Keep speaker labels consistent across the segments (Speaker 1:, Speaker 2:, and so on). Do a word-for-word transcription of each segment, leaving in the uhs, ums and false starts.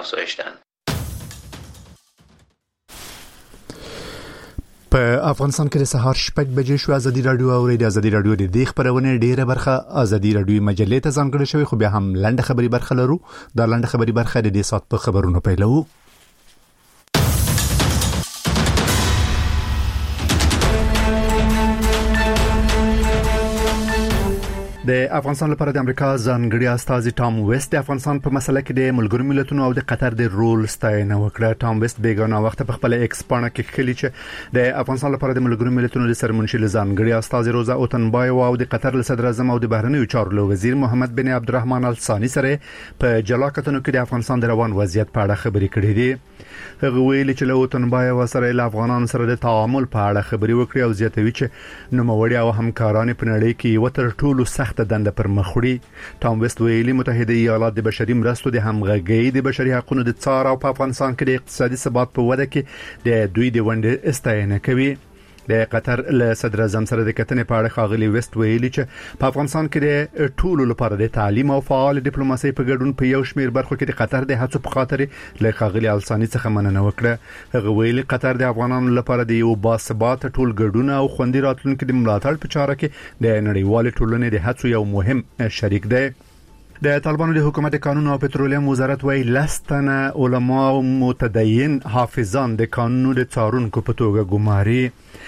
Speaker 1: افزایش دهند.
Speaker 2: په افغانستان کې د سهار شپږ بجې شو. ازادي رادیو او ریډیو ازادي رادیو د دې خبرونه ډیره برخه ازادي رادیو مجلې ته ځانګړې شوی، خو بیا هم لنډه خبري برخه لرو. دا لنډه خبري برخه د دې سات په خبرونو پیلو. د افغانستان لپاره د امریکا ځانګړي استازي ټام ویست د افغانستان په مسله کې د ملګرو ملتونو او د قطر د رول ستاینه وکړه. ټام ویست بیګانه وخت په خپل ایکس پاڼه کې خلی چې د افغانستان لپاره د ملګرو ملتونو د سرمنشي ځانګړي استازي روزا اوتنبای او د قطر صدر اعظم او د بهرنیو چارو وزیر محمد بن عبدالرحمن الثاني سره په جلاکتونو کې د افغانستان د روان وضعیت په اړه خبرې کړې دي. هغه ویلي چې له اوتنبای او سره له افغانانو سره د تعامل په اړه خبرې وکړي او زیاتوي چې نوموړي او همکاران په نړۍ کې یو تر ټولو سخت دنده پر مخ وړي. ټام ویست ویلي متحده ایالات د بشري مرستو د همغږي د بشري حقوقو د څار او په افغانستان کې د اقتصادي ثبات په وده کې د دوی د ونډې استاینه کوي. د قطر له صدر اعظم سره د کتنې په اړه خاغلی ویست ویلي چې په افغانستان کې د ټولو لپاره د تعلیم او فعال ډیپلوماسي په ګډون په یو شمېر برخو کې د قطر د هڅو په خاطر له خاغلی الثاني څخه مننه وکړه. هغه ویلي قطر د افغانانو لپاره د یو باثبات ټول ګډون او خوندي راتلونکو د ملاتړ په چاره کې د نړیوال ټولنې د هڅو یو مهم شریک دی. د طالبانو د حکومت قانون او پټرولیم وزارت وایي لستنه علما او متدین حافظان د قانون د څارونکو په توګه ګماري.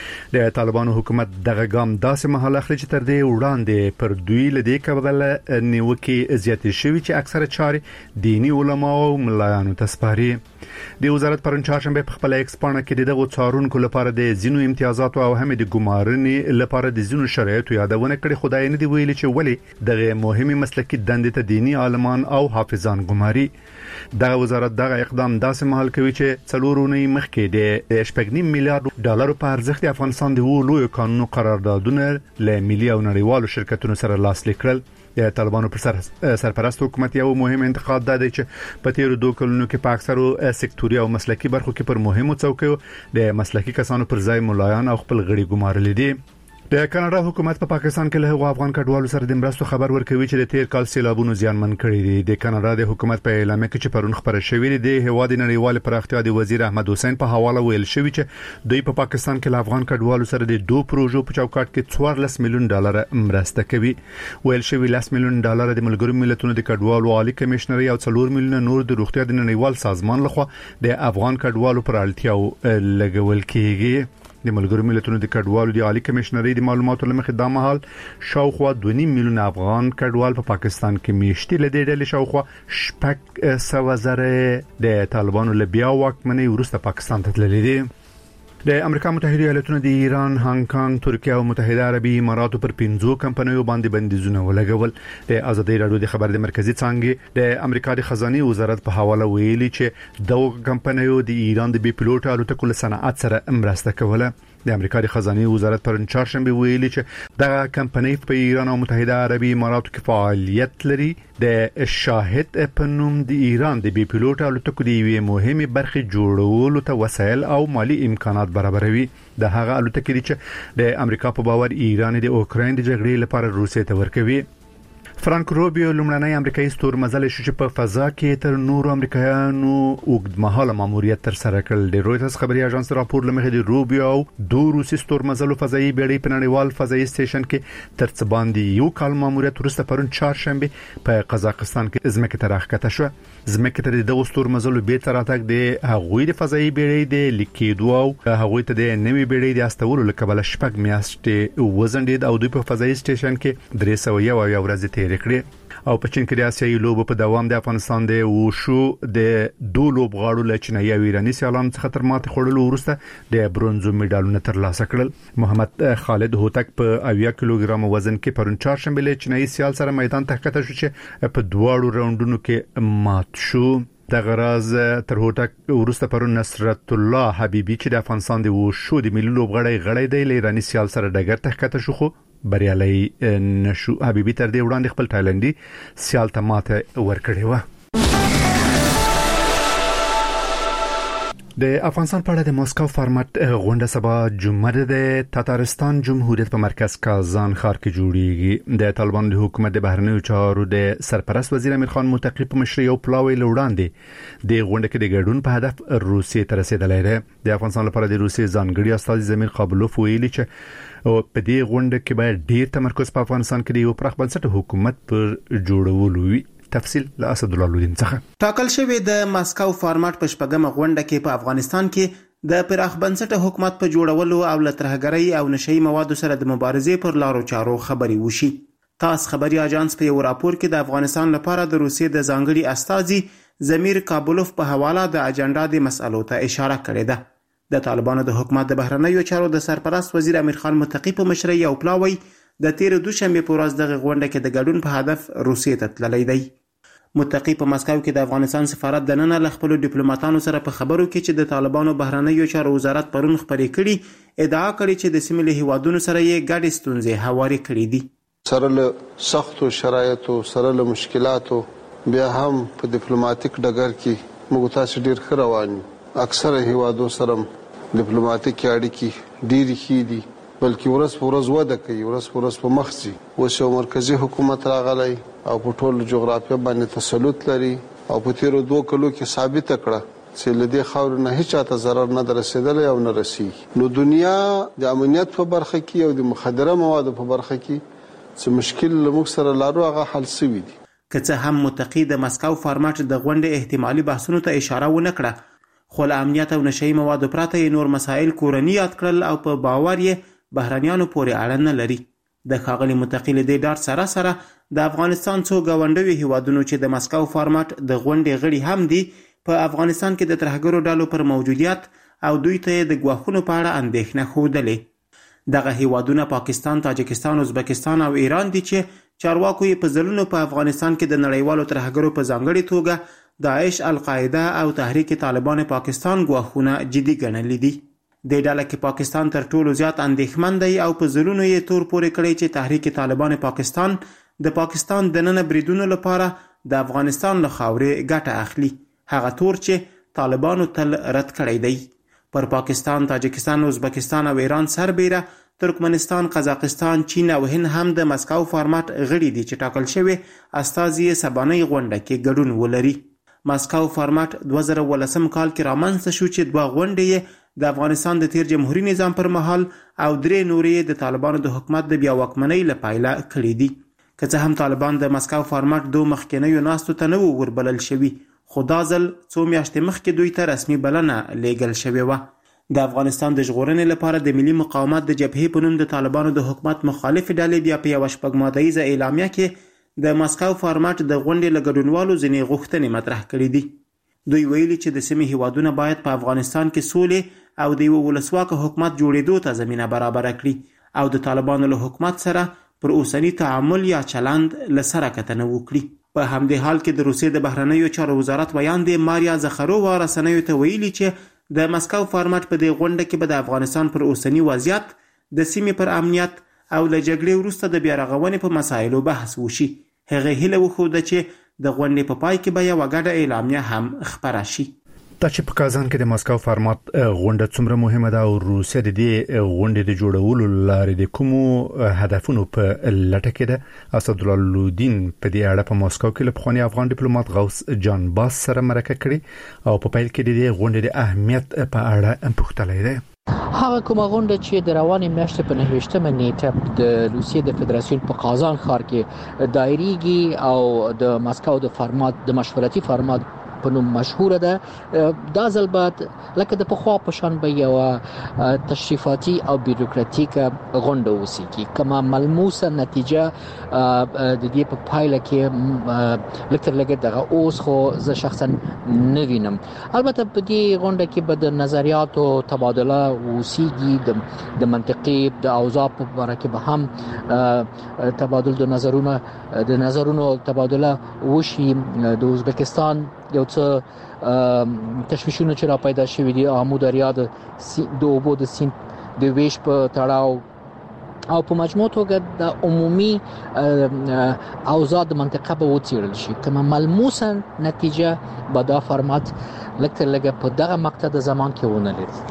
Speaker 2: د طالبانو حکومت دغه ګام داسې مهال اخلي چې تر دې وړاندې پر دوی لدې کبله نیوکه زیاتې شوې چې اکثره چارې دینی علما او ملایانو ته سپاري. د وزارت پرون چهارشنبه په خپل ایکس پاڼه کې دغه څارونکو لپاره د زینو امتیازات او هم د ګمارنې لپاره د زینو شرایطو یادونه کړې. خدای نه دی ویلي چې ولی دغه مهمه مسلکي دندې ته دینی عالمان او حافظان ګماري. دغه وزارت دغه اقدام داسې مهال کوي چې څلورونی مخکې د شپږ نیم میلیارډ ډالر په ارزښت د افغانستان د لوی قانون قراردادونه له ملي او نړیوالو شرکتونو سره لاسلیک کړل. د طالبانو پر سر سرپرست حکومت یو مهم انتقاد دی چې په تیر دوه کلونو کې په اکثرو سکتوري او مسلکي برخو کې پر مهمو څوکیو د مسلکي کسانو پر ځای ملایان او خپل غړي ګمارل دي. د کاناډا حکومت په پا پاکستان کې له افغان کډوالو سره د مرستو خبر ورکوي چې د تیر کال سیلابونو زیانمن کړي دي. د کاناډا د حکومت په اعلامیه کې چې پرون خبره شوې ده د هواد نړیوال پراختیا د وزیر احمد حسین په حواله ویل شوی چې دوی په پا پاکستان کې له افغان کډوالو سره د دوه پروژو په چوکاټ کې څوارلس میلیون ډالر مرسته کوي. ویل شوی لس میلیون ډالر د ملګرو ملتونو د کډوالو عالی کمشنري او څلور میلیون نور د روغتیا د نړیوال سازمان لخوا د افغان کډوالو پر اړتیاو لګول کیږي. د ملګرو ملتونو د کډوالو د عالی کمشنري د معلوماتو لمخې د مهال شاوخوا دوه نیم میلیون افغان کډوال په پاکستان کې میشتي لدې ډلې شاوخوا شپږ سوه زره د طالبانو له بیا واکمنۍ وروسته پاکستان ته تللي دي. د امریکا متحده ایالاتونو د ایران، هانګ کانګ، ترکیه او متحده عربي اماراتو پر پنځو کمپنیو باندې بندیزونه ولګول. د ازادي رادیو د خبر د مرکزی څنګه د امریکا د خزانه وزارت په حواله ویلي چې دغه کمپنیو د ایران د بي پلوټ الوتکو له صنعت سره مرسته کوله. د امریکا د خزانه وزارت پرون چهارشنبه ویلي چې دغه کمپنۍ په ایران او متحده عربي اماراتو کې فعالیت لري. د شاهد په نوم د ایران د بي پلوټ الوتکو د یوې مهمه برخه جوړولو ته وسایل او مالی امکانات برابروي. د هغه الوتکې چې د امریکا په باور ایران د اوکراین د جګړې لپاره روسیې ته ورکوي. فرانک روبیو لومړنی امریکایي ستورمزل شو چې په فضا کې تر نورو امریکایانو اوږدمهاله ماموریت تر سره کړل. د رويټرز خبري اژانس راپور لمخې د روبیو او دوه روسي ستورمزلو فضایي بیړۍ په نړیوال فضایي سټیشن کې تر څه باندې یو کال ماموریت وروسته پرون چهارشنبه په قزاقستان کې ځمکې ته راښکته شو. ځمکې ته د دغه ستورمزلو بیرته راتګ د هغوی د فضایي بیړۍ د لیکېدو او هغوی ته د نوې بیړۍ د استولو لپاره شپږ میاشتې وزندید او دوی په فضایي سټیشن کې درې سوه یو ورځې تیر کړې. او په چین کې د آسیایي لوبو په دوام د افغانستان د وشو د دوه لوبغاړو له چینایي او ایراني سیالانو څخه تر ماته خوړلو وروسته د برونزو میډالونه ترلاسه کړل. محمد خالد هوتک په اویا کیلوګرام وزن کې پرون چهارشنبه له چینایي سیال سره میدان ته ښکته شو چې په دواړو راوندونو کې مات شو. د غراز تر هوتک وروسته پرون نصرت الله حبیبي چې د افغانستان د وشو د ملي لوبغاړي غړی دی له ایراني سیال سره ډګر ته ښکته شو، خو بریالي نشو. حبیبي تر دې وړاندې خپل تایلندي سیال ته ماته ورکړې و. د افغانستان په اړه د ماسکو فارمټ غونډه سبا جمعه د تاتارستان جمهوریت په مرکز کازان ښار کې جوړیږي. د طالبان د حکومت د بهرنیو چارو د سرپرست وزیر امیر خان متقی په مشرۍ او پلاوی لوړاندې د غونډه کې د ګډون په هدف روسیې ته رسیدلی دی. د افغانستان لپاره د روسیې ځانګړي استازي زمیر قابلوف ویلي چې او په دې غونډه کې باید ډیر تمرکز په افغانستان کې د یو پراخ بنسټه حکومت پر جوړولو وي. تفصیل له اسد الله لودین څخه.
Speaker 1: ټاکل شوی د ماسکو فارمټ په شپږمه غونډه کې په افغانستان کې د پراخ بنسټه حکومت په جوړولو او له ترهګرۍ او نشئی موادو سره د مبارزې پر لارو چارو خبري وشي. تاس خبري اژانس په یو راپور کې د افغانستان لپاره د روسیې د ځانګړي استازي زمیر قابلوف په حواله د اجنډا د مسالو ته اشاره کړې ده. د طالبانو د حکومت د بهرنیو چارو د سرپرست وزیر امیر خان متقی په مشرۍ او پلاوی د تیر دوشنبه په ورځ د غونډه کې د ګډون په هدف روسیې ته تللی دی. متقی په مسکو کې د افغانستان سفارت د نن له خپل ډیپلوماټانو سره په خبرو کې چې د طالبانو بهرنیو چارو وزارت پرون خبرې کړي ادعا کړې چې د سیمې له هیوادونو سره یې ګډې ستونزې هواري کړې دي.
Speaker 3: سره له سختو شرایطو سره له مشکلاتو بیا هم په ډیپلوماټیک ډګر کې موږ تاسو ډیر ښه روان یو. اکثره هیوادو سره ډیپلوماټیک اړیکې ډیر ښې دي بلکې ورځ په ورځ وده کوي ورځ په ورځ په مخ ځي. اوس یو مرکزی حکومت راغلی او په ټول جغرافیه باندې تسلط لري او په تیرو دوه کلو کې ثابت کړه چې لدې خاور نه هیڅ چاته ضرر نه رسیدلی او نه رسي. نو دنیا د امنیت په برخه کې او د مخدره موادو په برخه کې چې مشکل لموږ سره لارو هغه حل شوی دي.
Speaker 1: که څه هم متقی د مسکو فارمټ د غونډې احتمالي بحثونو ته اشاره ونه کړه خو له امنیت او نشئی موادو پرته نور مسایل کورنی یاد کړل او په باور یې بهرانيانو پورې اړه نه لري. د ښاغلي متقی له دې ډار سره سره د افغانستان څو ګاونډیو هیوادونو چې د مسکو فارمټ د غونډې غړي هم دي په افغانستان کې د ترهګرو ډلو پر موجودیت او دوی ته د ګواښونو په اړه اندېښنه ښودلې. دغه هیوادونه پاکستان، تاجکستان، ازبکستان او ایران دي چې چارواکو یې په ځلونو په افغانستان کې د نړیوالو ترهګرو په ځانګړي توګه داعش، القاعده او تحریک طالبان پاکستان ګواښونه جدي ګڼلي دي. د ډله کې پاکستان تر ټولو زیات اندېښمن دی او په ځلونو یې تور پورې کړی چې تحریک طالبان پاکستان د پاکستان د نن بریدونو لپاره د افغانستان له خاورې ګټه اخلي. هغه تور چې طالبانو تل رد کړی دی. پر پاکستان، تاجکستان، ازبکستان او ایران سربیره ترکمنستان، قزاقستان، چین او هند هم د مسکو فارمټ غړي دي چې ټاکل شوی استازي سبانۍ غونډه کې ګډون ولري. مسکو فارمټ دوه زره ولسم کال کې رامنځته شو چې دوه غونډې د افغانستان د تیر جمهوریت نظام پر مهال او درې نورې د طالبانو د حکومت د بیا واکمنۍ لپاره کړې دي. که څه هم طالبان د مسکو فارمټ دوه مخکینیو ناستو ته نه وربلل شوي خو دا ځل څو میاشتې مخکې دوی ته رسمي بلنه لیږل شوې وه. د افغانستان د ژغورنې لپاره د ملي مقاومت د جبهې په نوم د طالبانو د حکومت مخالف ډلې بیا په یوه شپږ مادهیزه اعلامیه کې د مسکو فارمټ د غونډې له ګډونوالو ځینې غوښتنې مطرح کړې دي. دوی ویلي چې د سیمې هیوادونه باید په افغانستان کې سولې او د یو ولسواکه حکومت جوړېدو ته زمینه برابره کړي او د طالبانو له حکومت سره پر اوسنی تعامل یا چلند له سره کتنه وکړي. په همدې حال کې د روسیې د بهرنیو چارو وزارت ویاندې ماریا زخرووا رسنیو ته ویلي چې د مسکو فارمټ په دې غونډه کې به د افغانستان پر اوسنی وضعیت، د سیمې پر امنیت او له جګړې وروسته د بیا رغونې په مسایلو بحث وشي. هغه هیله وښوده چې د غونډې په پای کې به یوه ګډه اعلامیه هم خپره شي.
Speaker 2: دا چې په کازان کې د ماسکو فارمټ غونډه څومره مهمه ده او روسیه د دې غونډې د جوړولو لارې د کومو هدفونو په لټه کې ده، اسد الله لودین په دې اړه په ماسکو کې له پخواني افغان ډیپلوماټ غوث جان باس سره مرکه کړې او په پیل کې د دې غونډې د اهمیت په اړه پوښتلی دی.
Speaker 4: هغه کومه غونډه چې د روانې میاشتې په نهه ویشتمه نیټه د روسیې د فدراسیون په قازان ښار کې دایریږي او د ماسکو د فارمټ د مشورتي فارمټ په نوم مشهوره ده. دا ځل بعد لکه د پخوا په شان به یو تشریفاتي او بیروکراتیک غونډه وسیږي. کما ملموسه نتیجه د دې په پایله کې لکه لګه دغه اوس خو زه شخصا نه وینم. البته په دې غونډه کې به د نظریاتو تبادله وسیږي، د منطقي د اوضاع په اړه کې به هم تبادل د نظرونو د نظرونو تبادله وشي. د ازبکستان یو څه تشویشونه چې را پیدا شوي دي، آمو دریا د د اوبو د سیند د ویش په تړاو او په مجموع توګه د عمومي اوضاع د منطقه به وڅېړل شي. کومه ملموسه نتیجه به دا فرمات لکه لګه په دغه مقطع د زمان کې ونه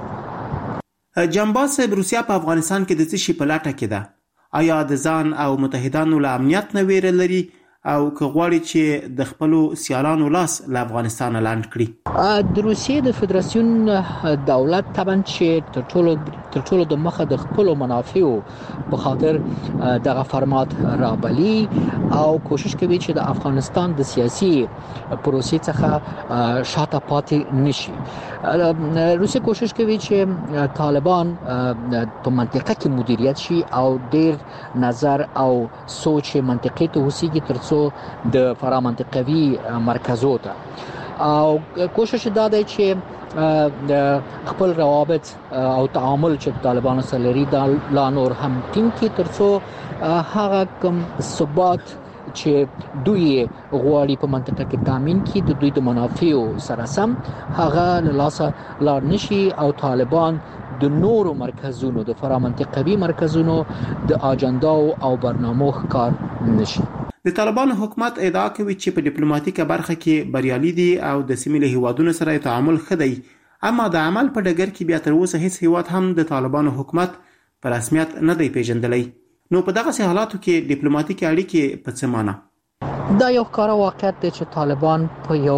Speaker 4: لري.
Speaker 1: جنباز صاحب، روسیا په افغانستان کې د څه شي په لټه کې ده؟ آیا د ځان او متحدانو له امنیت نه ویره لري او که غواړي چې د خپلو سیالانو لاس له افغانستان لاندې کړي؟
Speaker 4: د روسیې د فدراسیون دولت طبعا چې تر ټولو تر ټولو د مخه د خپلو منافعو په خاطر دغه فرمات رابلی او کوشش کوي چې د افغانستان د سیاسي پروسې څخه شاته پاتې نشي. روسیه کوشش کوي چې طالبان په منطقه کې مدیریت شي او ډیر نظر او سوچ منطقي ته وسیږي تر د فرامنطقوي مرکزو ته او کوشش دا دی چې د خپل روابط او تعامل چې طالبانو سره لري دا لا نور هم ټینګ کړي تر څو هغه کوم ثبات چې دوی غواړي په منطقه کې تامین کړي د دوی د منافعو سره سم هغه له لاسه لاړ نشي او طالبان د نورو مرکزونو د فرامنطقوي مرکزونو د اجنډا او برنامو ښکار نشي.
Speaker 1: د طالبانو حکومت ادعا کوي چې په ډیپلوماټیکه برخه کې بریالي دي او د سیمې له هیوادونو سره تعامل ښه دی، اما د عمل په ډګر کې بیا تر اوسه هیڅ هیواد هم د طالبانو حکومت په رسمیت نه دی پیژندلی. نو په دغه حالاتو کې ډیپلوماټیکي اړیکې په څه معنی؟
Speaker 4: دا یو ښکاره واقعیت دی چې طالبان په یو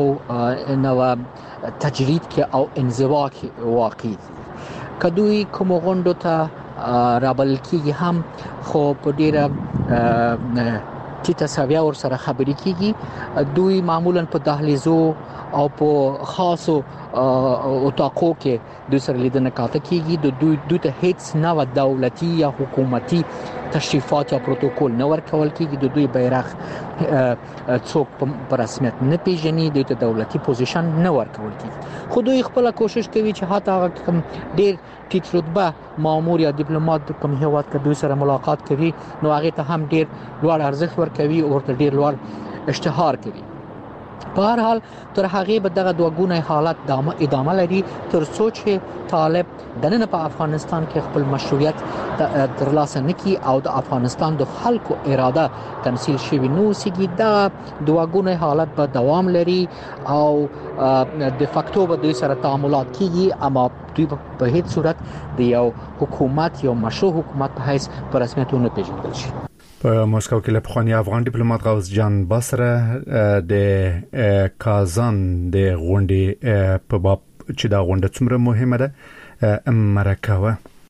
Speaker 4: نوې تجرید کې او انزوا کې واقع دي. که دوی کوم غونډو ته رابلل کېږي هم خو په ډیره چې تساویا ور سره خبرې کیږي، دوی معمولا په دهلیزو او په خاصو اتاقو کې دوی سره لیدنه کاته کیږي. د دوی دوی ته هیڅ نوع دولتي یا حکومتي تشریفات یا پروتوکول نه ورکول کیږي. د دوی بیرغ څوک په رسمیت نه پیژني، دوی ته دولتي پوزیشن نه ورکول کیږي. خو دوی خپل کوشش کوي چې حتی هغه ډیر ټیټ رتبه مامور یا ډیپلوماټ کوم هیواد کې دوی سره ملاقات کوي نو هغه ته هم ډیر لوړ ارزښت ورکوي او ورته ډیر لوړ اشتهار کوي. په هر حال تر هغه به دغه دوه ګونه حالت ادامه لري تر څو چې طالب دنه په افغانستان کې خپل مشروعیت ترلاسه نکړي او د افغانستان د خلکو اراده تمثيل شوی نو سیږي. دا دوه ګونه حالت به دوام لري او د فاکتو به دوی سره تعاملات کیږي، اما دوی په هیڅ صورت د یو حکومت یو مشروع حکومت په حیث په رسمیت نه پیژندل شي.
Speaker 2: په مسکو کې له پخوانی افغان ډیپلوماټ غوث جان باسره د کازان د غونډې په باب چې دا غونډه څومره مهمه ده مرکه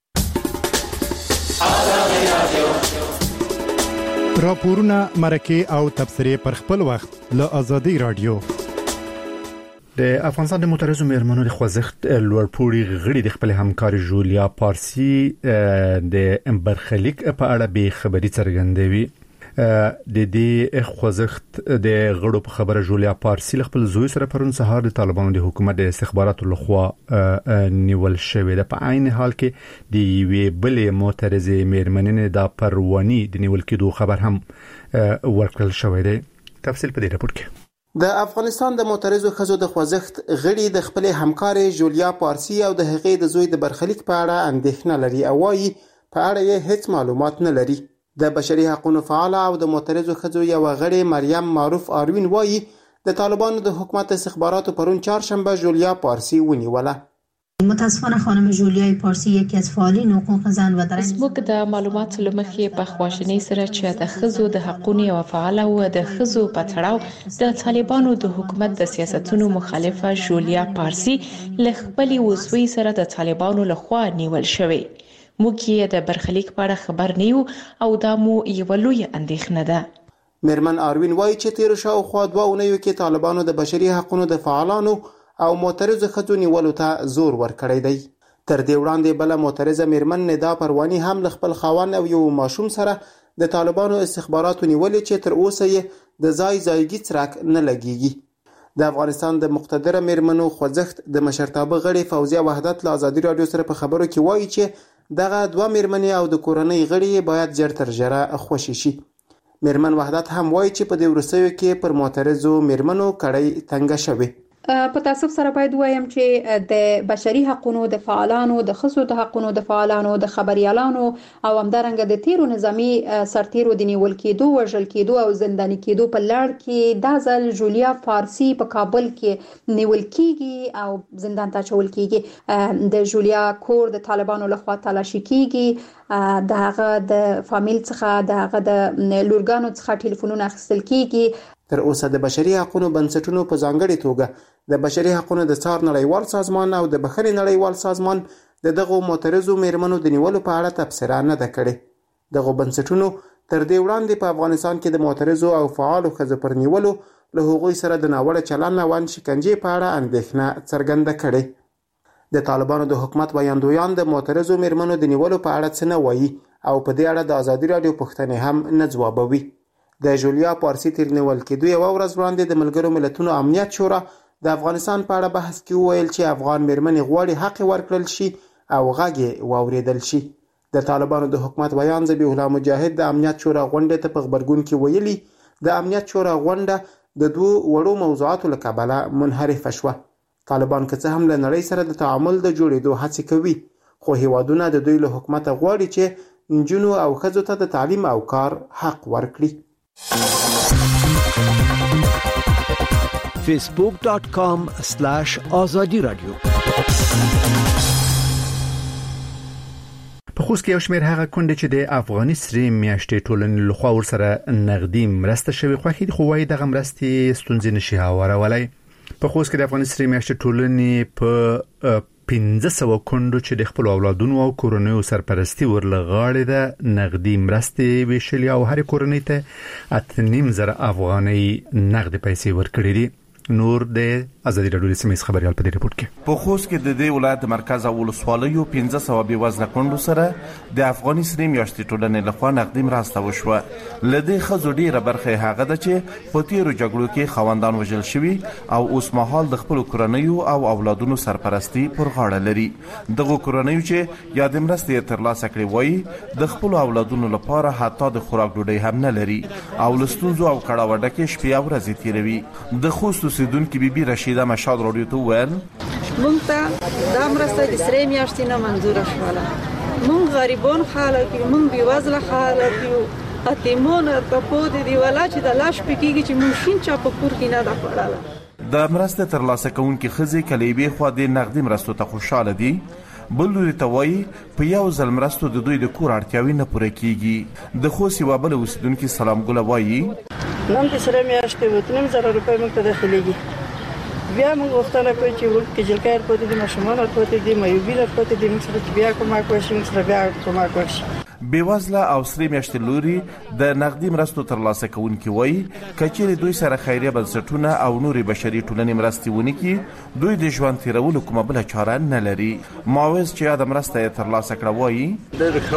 Speaker 5: راپورونه مرکه او تبصره پر خپل وخت له آزادي رادیو.
Speaker 2: د افغانستان د مترجو میرمنو د خوځښت لوړپوړي غړي د خپل همکار جولیا پارسی د برخلیک په اړه به خبري څرګندوي. د دې خوځښت د غړو په خبره جولیا پارسی خپل زوی سره پرون سهار د طالبانو د حکومت د استخباراتو لخوا نیول شوې ده. په عین حال کې د یوې بلې مترجه میرمنې د پروانی د نیول کېدو خبر هم ورکړل شوی دی. تفصیل په دې راپور کې.
Speaker 1: د افغانستان د معترضو ښځو د خوځښت غړي د خپل همکار جولیا پارسی او د هغې د زوی د برخلیک په اړه اندېښنه لري او وايي په اړه یې هیڅ معلومات نه لري. د بشري حقوقو فعال او د معترضو ښځو یو غړي مریم معروف آروین وايي د طالبانو د حکومت استخباراتو پرون چهارشنبه جولیا پارسی ونیوله.
Speaker 6: متاسفانه خانم جولیای پارسی یکی از فعالین حقوق زن و در
Speaker 7: فیسبوک د معلوماتو لمخې په خواشینۍ سره چې د ښځو د حقوقو او فعال او د ښځو په تړاو د طالبانو د حکومت د سیاستونو مخالفه جولیا پارسی له خپل وسوي سره د طالبانو لخوا نیول شوی. موږ یې د برخلیک په اړه خبر نه یو او دا مو یو لوی اندېښنه ده.
Speaker 1: میرمن آروین وایي چې تیر شاوخوا دوه اونیو کې طالبانو د بشري حقوقو د فعالانو او معترضو ښځو نیولو ته زور ورکړی دی. تر دې وړاندې بل معترضه میرمن ندا پروانی هم له خپل خاوند او یو ماشوم سره د طالبانو استخباراتو نیولې چې تر اوسه یې د ځای ځایګي څرک نه لګیږي. د افغانستان د مقتدره میرمنو خوځښت د مشرتابه غړي فوزیه وحدت له آزادي رادیو سره په خبرو کې وایي چې دغه دوه میرمنې او د کورنۍ غړي باید ژر تر ژره خوشي شي. میرمن وحدت هم وایي چې په دې وروستیو کې پر معترضو میرمنو کړۍ تنګه شوې.
Speaker 8: په تاسف سره باید وایم چې د بشري حقوقو د فعالانو د خصوصي د حقوقو د فعالانو د خبريالانو او همدارنګه د تیرو نظامی سرتیرو د نیول کېدو وژل کېدو او زنداني کېدو په لړ کې د ځل جولیا فارسی په کابل کې نیول کېږي او زندان ته چول کېږي. د جولیا کور د طالبانو لخوا تلاشي کېږي، دغه د فامیل څخه دغه د لورګانو څخه ټلیفونونه اخیستل کېږي.
Speaker 1: تر اوسه د بشري حقوقو بنسټونو په ځانګړي توګه د بشري حقوقو د څار نړیوال سازمان او د بخښنې نړیوال سازمان د دغو معترضو میرمنو د نیولو په اړه تبصره نه ده کړې. دغه بنسټونو تر دې وړاندې په افغانستان کې د معترضو او فعالو ښځو پر نیولو له هغوی سره د ناوړه چلند او شکنجې په اړه اندېښنه څرګنده کړې. د طالبانو د حکومت ویاندویان د معترضو میرمنو د نیولو په اړه څه نه وایي او په دې اړه د ازادي راډیو پوښتنې هم نه ځوابوي. د جولیا پارسی تیر نیول کېدو یو ورځ وړاندې د ملګرو ملتونو امنیت شورا د افغانستان په اړه بحث کې وویل چې افغان میرمنې غواړي حق ورکړل شي او غږ یې واوریدل شي. د طالبانو د حکومت بیان ذبیح الله مجاهد د امنیت شورا غونډې ته په خبرګون کې ویلي د امنیت شورا غونډه د دوه وړو موضوعاتو له کبله منحرفه شوه. طالبان که څه هم له نړۍ سره د تعامل د جوړېدو هڅې کوي، خو هیوادونه د دوی له حکومت غواړي چې نجونو او ښځو ته د تعلیم او کار حق ورکړي.
Speaker 9: facebook dot com slash azadi radio.
Speaker 2: په خوست کې یو شمېر هغه کونډې چې د افغاني سرې میاشتې ټولنې لخوا ورسره نغدي مرسته شوې خوښې دي، خو وايي دغه مرستې ستونزې نشي هوارولی. په خوست کې د افغاني سرې میاشتې ټولنې په پنځه سوه کونډو چې د خپل اولادونو او کورنیو سرپرستی ورلغاړي د نغدي مرستې ویشلې او هر کورنۍ ته اته نیم زره افغانۍ نغدي پیسې ورکړي دي. نور د ازادي راډیو د سیمې خبريال په دې رپورت کې
Speaker 10: په خوست کې د دې ولایت مرکز او ولسوالیو پنځه سوه بې وزله کونډو سره د افغاني سرې میاشتې ټولنې لخوا نغدي مرسته وشوه. له دې ښځو ډېره برخه هغه ده چې په تیرو جګړو کې خاوندان وژل شوي او اوس مهال د خپلو کورنیو او اولادونو سرپرستی پر غاړه لري. دغو کورنیو چې یا د مرستې ترلاسه کړې وایي د خپلو اولادونو لپاره حتی د خوراک ډوډۍ هم نه لري او له ستونزو او کړاوه ډکې شپې او ورځې تېروي. د خوست اوسیدونکي بیبي رشیده مشاد راډیو ته وویل
Speaker 11: مونږ ته دا مرسته د سرې میاشتې نه منظوره شوله. مونږ غریبان خلک یو، مونږ بېوزله خلک یو، یتیمان په پود دی ولا چې د لاش پکېږي چې مونږ شین چا په کور کې نه ده خوړله.
Speaker 10: د مرستې ترلاسه کوونکي ښځې که له یوې خوا د نغدي مرستو ته خوشحاله دي، بل لوري ته وایي په یو ځل مرستو د دوی د کور اړتیاوې نه پوره کېږي. د خوست یوه بله اوسیدونکي سلام ګله وایي
Speaker 12: نن د سرې میاشتې اووه نیم زره روپۍ موږ ته داخلېږي. بیا موږ غوښتنه کوو چې وړوکي جلکۍ ورپاتې دي، ماشومان ورپاتې دي، معیوبي ورپاتې دي، موږ سره چې بیا کومک وشي موږ سره بیا کومک وشي.
Speaker 10: بېوزله او سرې میاشتې لوري د نغدي مرستو ترلاسه کوونکي وایي که چیرې دوی سره خیریه بنسټونه او نورې بشري ټولنې مرستې ونه کړي، دوی د ژوند تېرولو کومه بله چاره نه لري. معوض چې یاده مرسته یې ترلاسه کړه وایي
Speaker 13: ډېر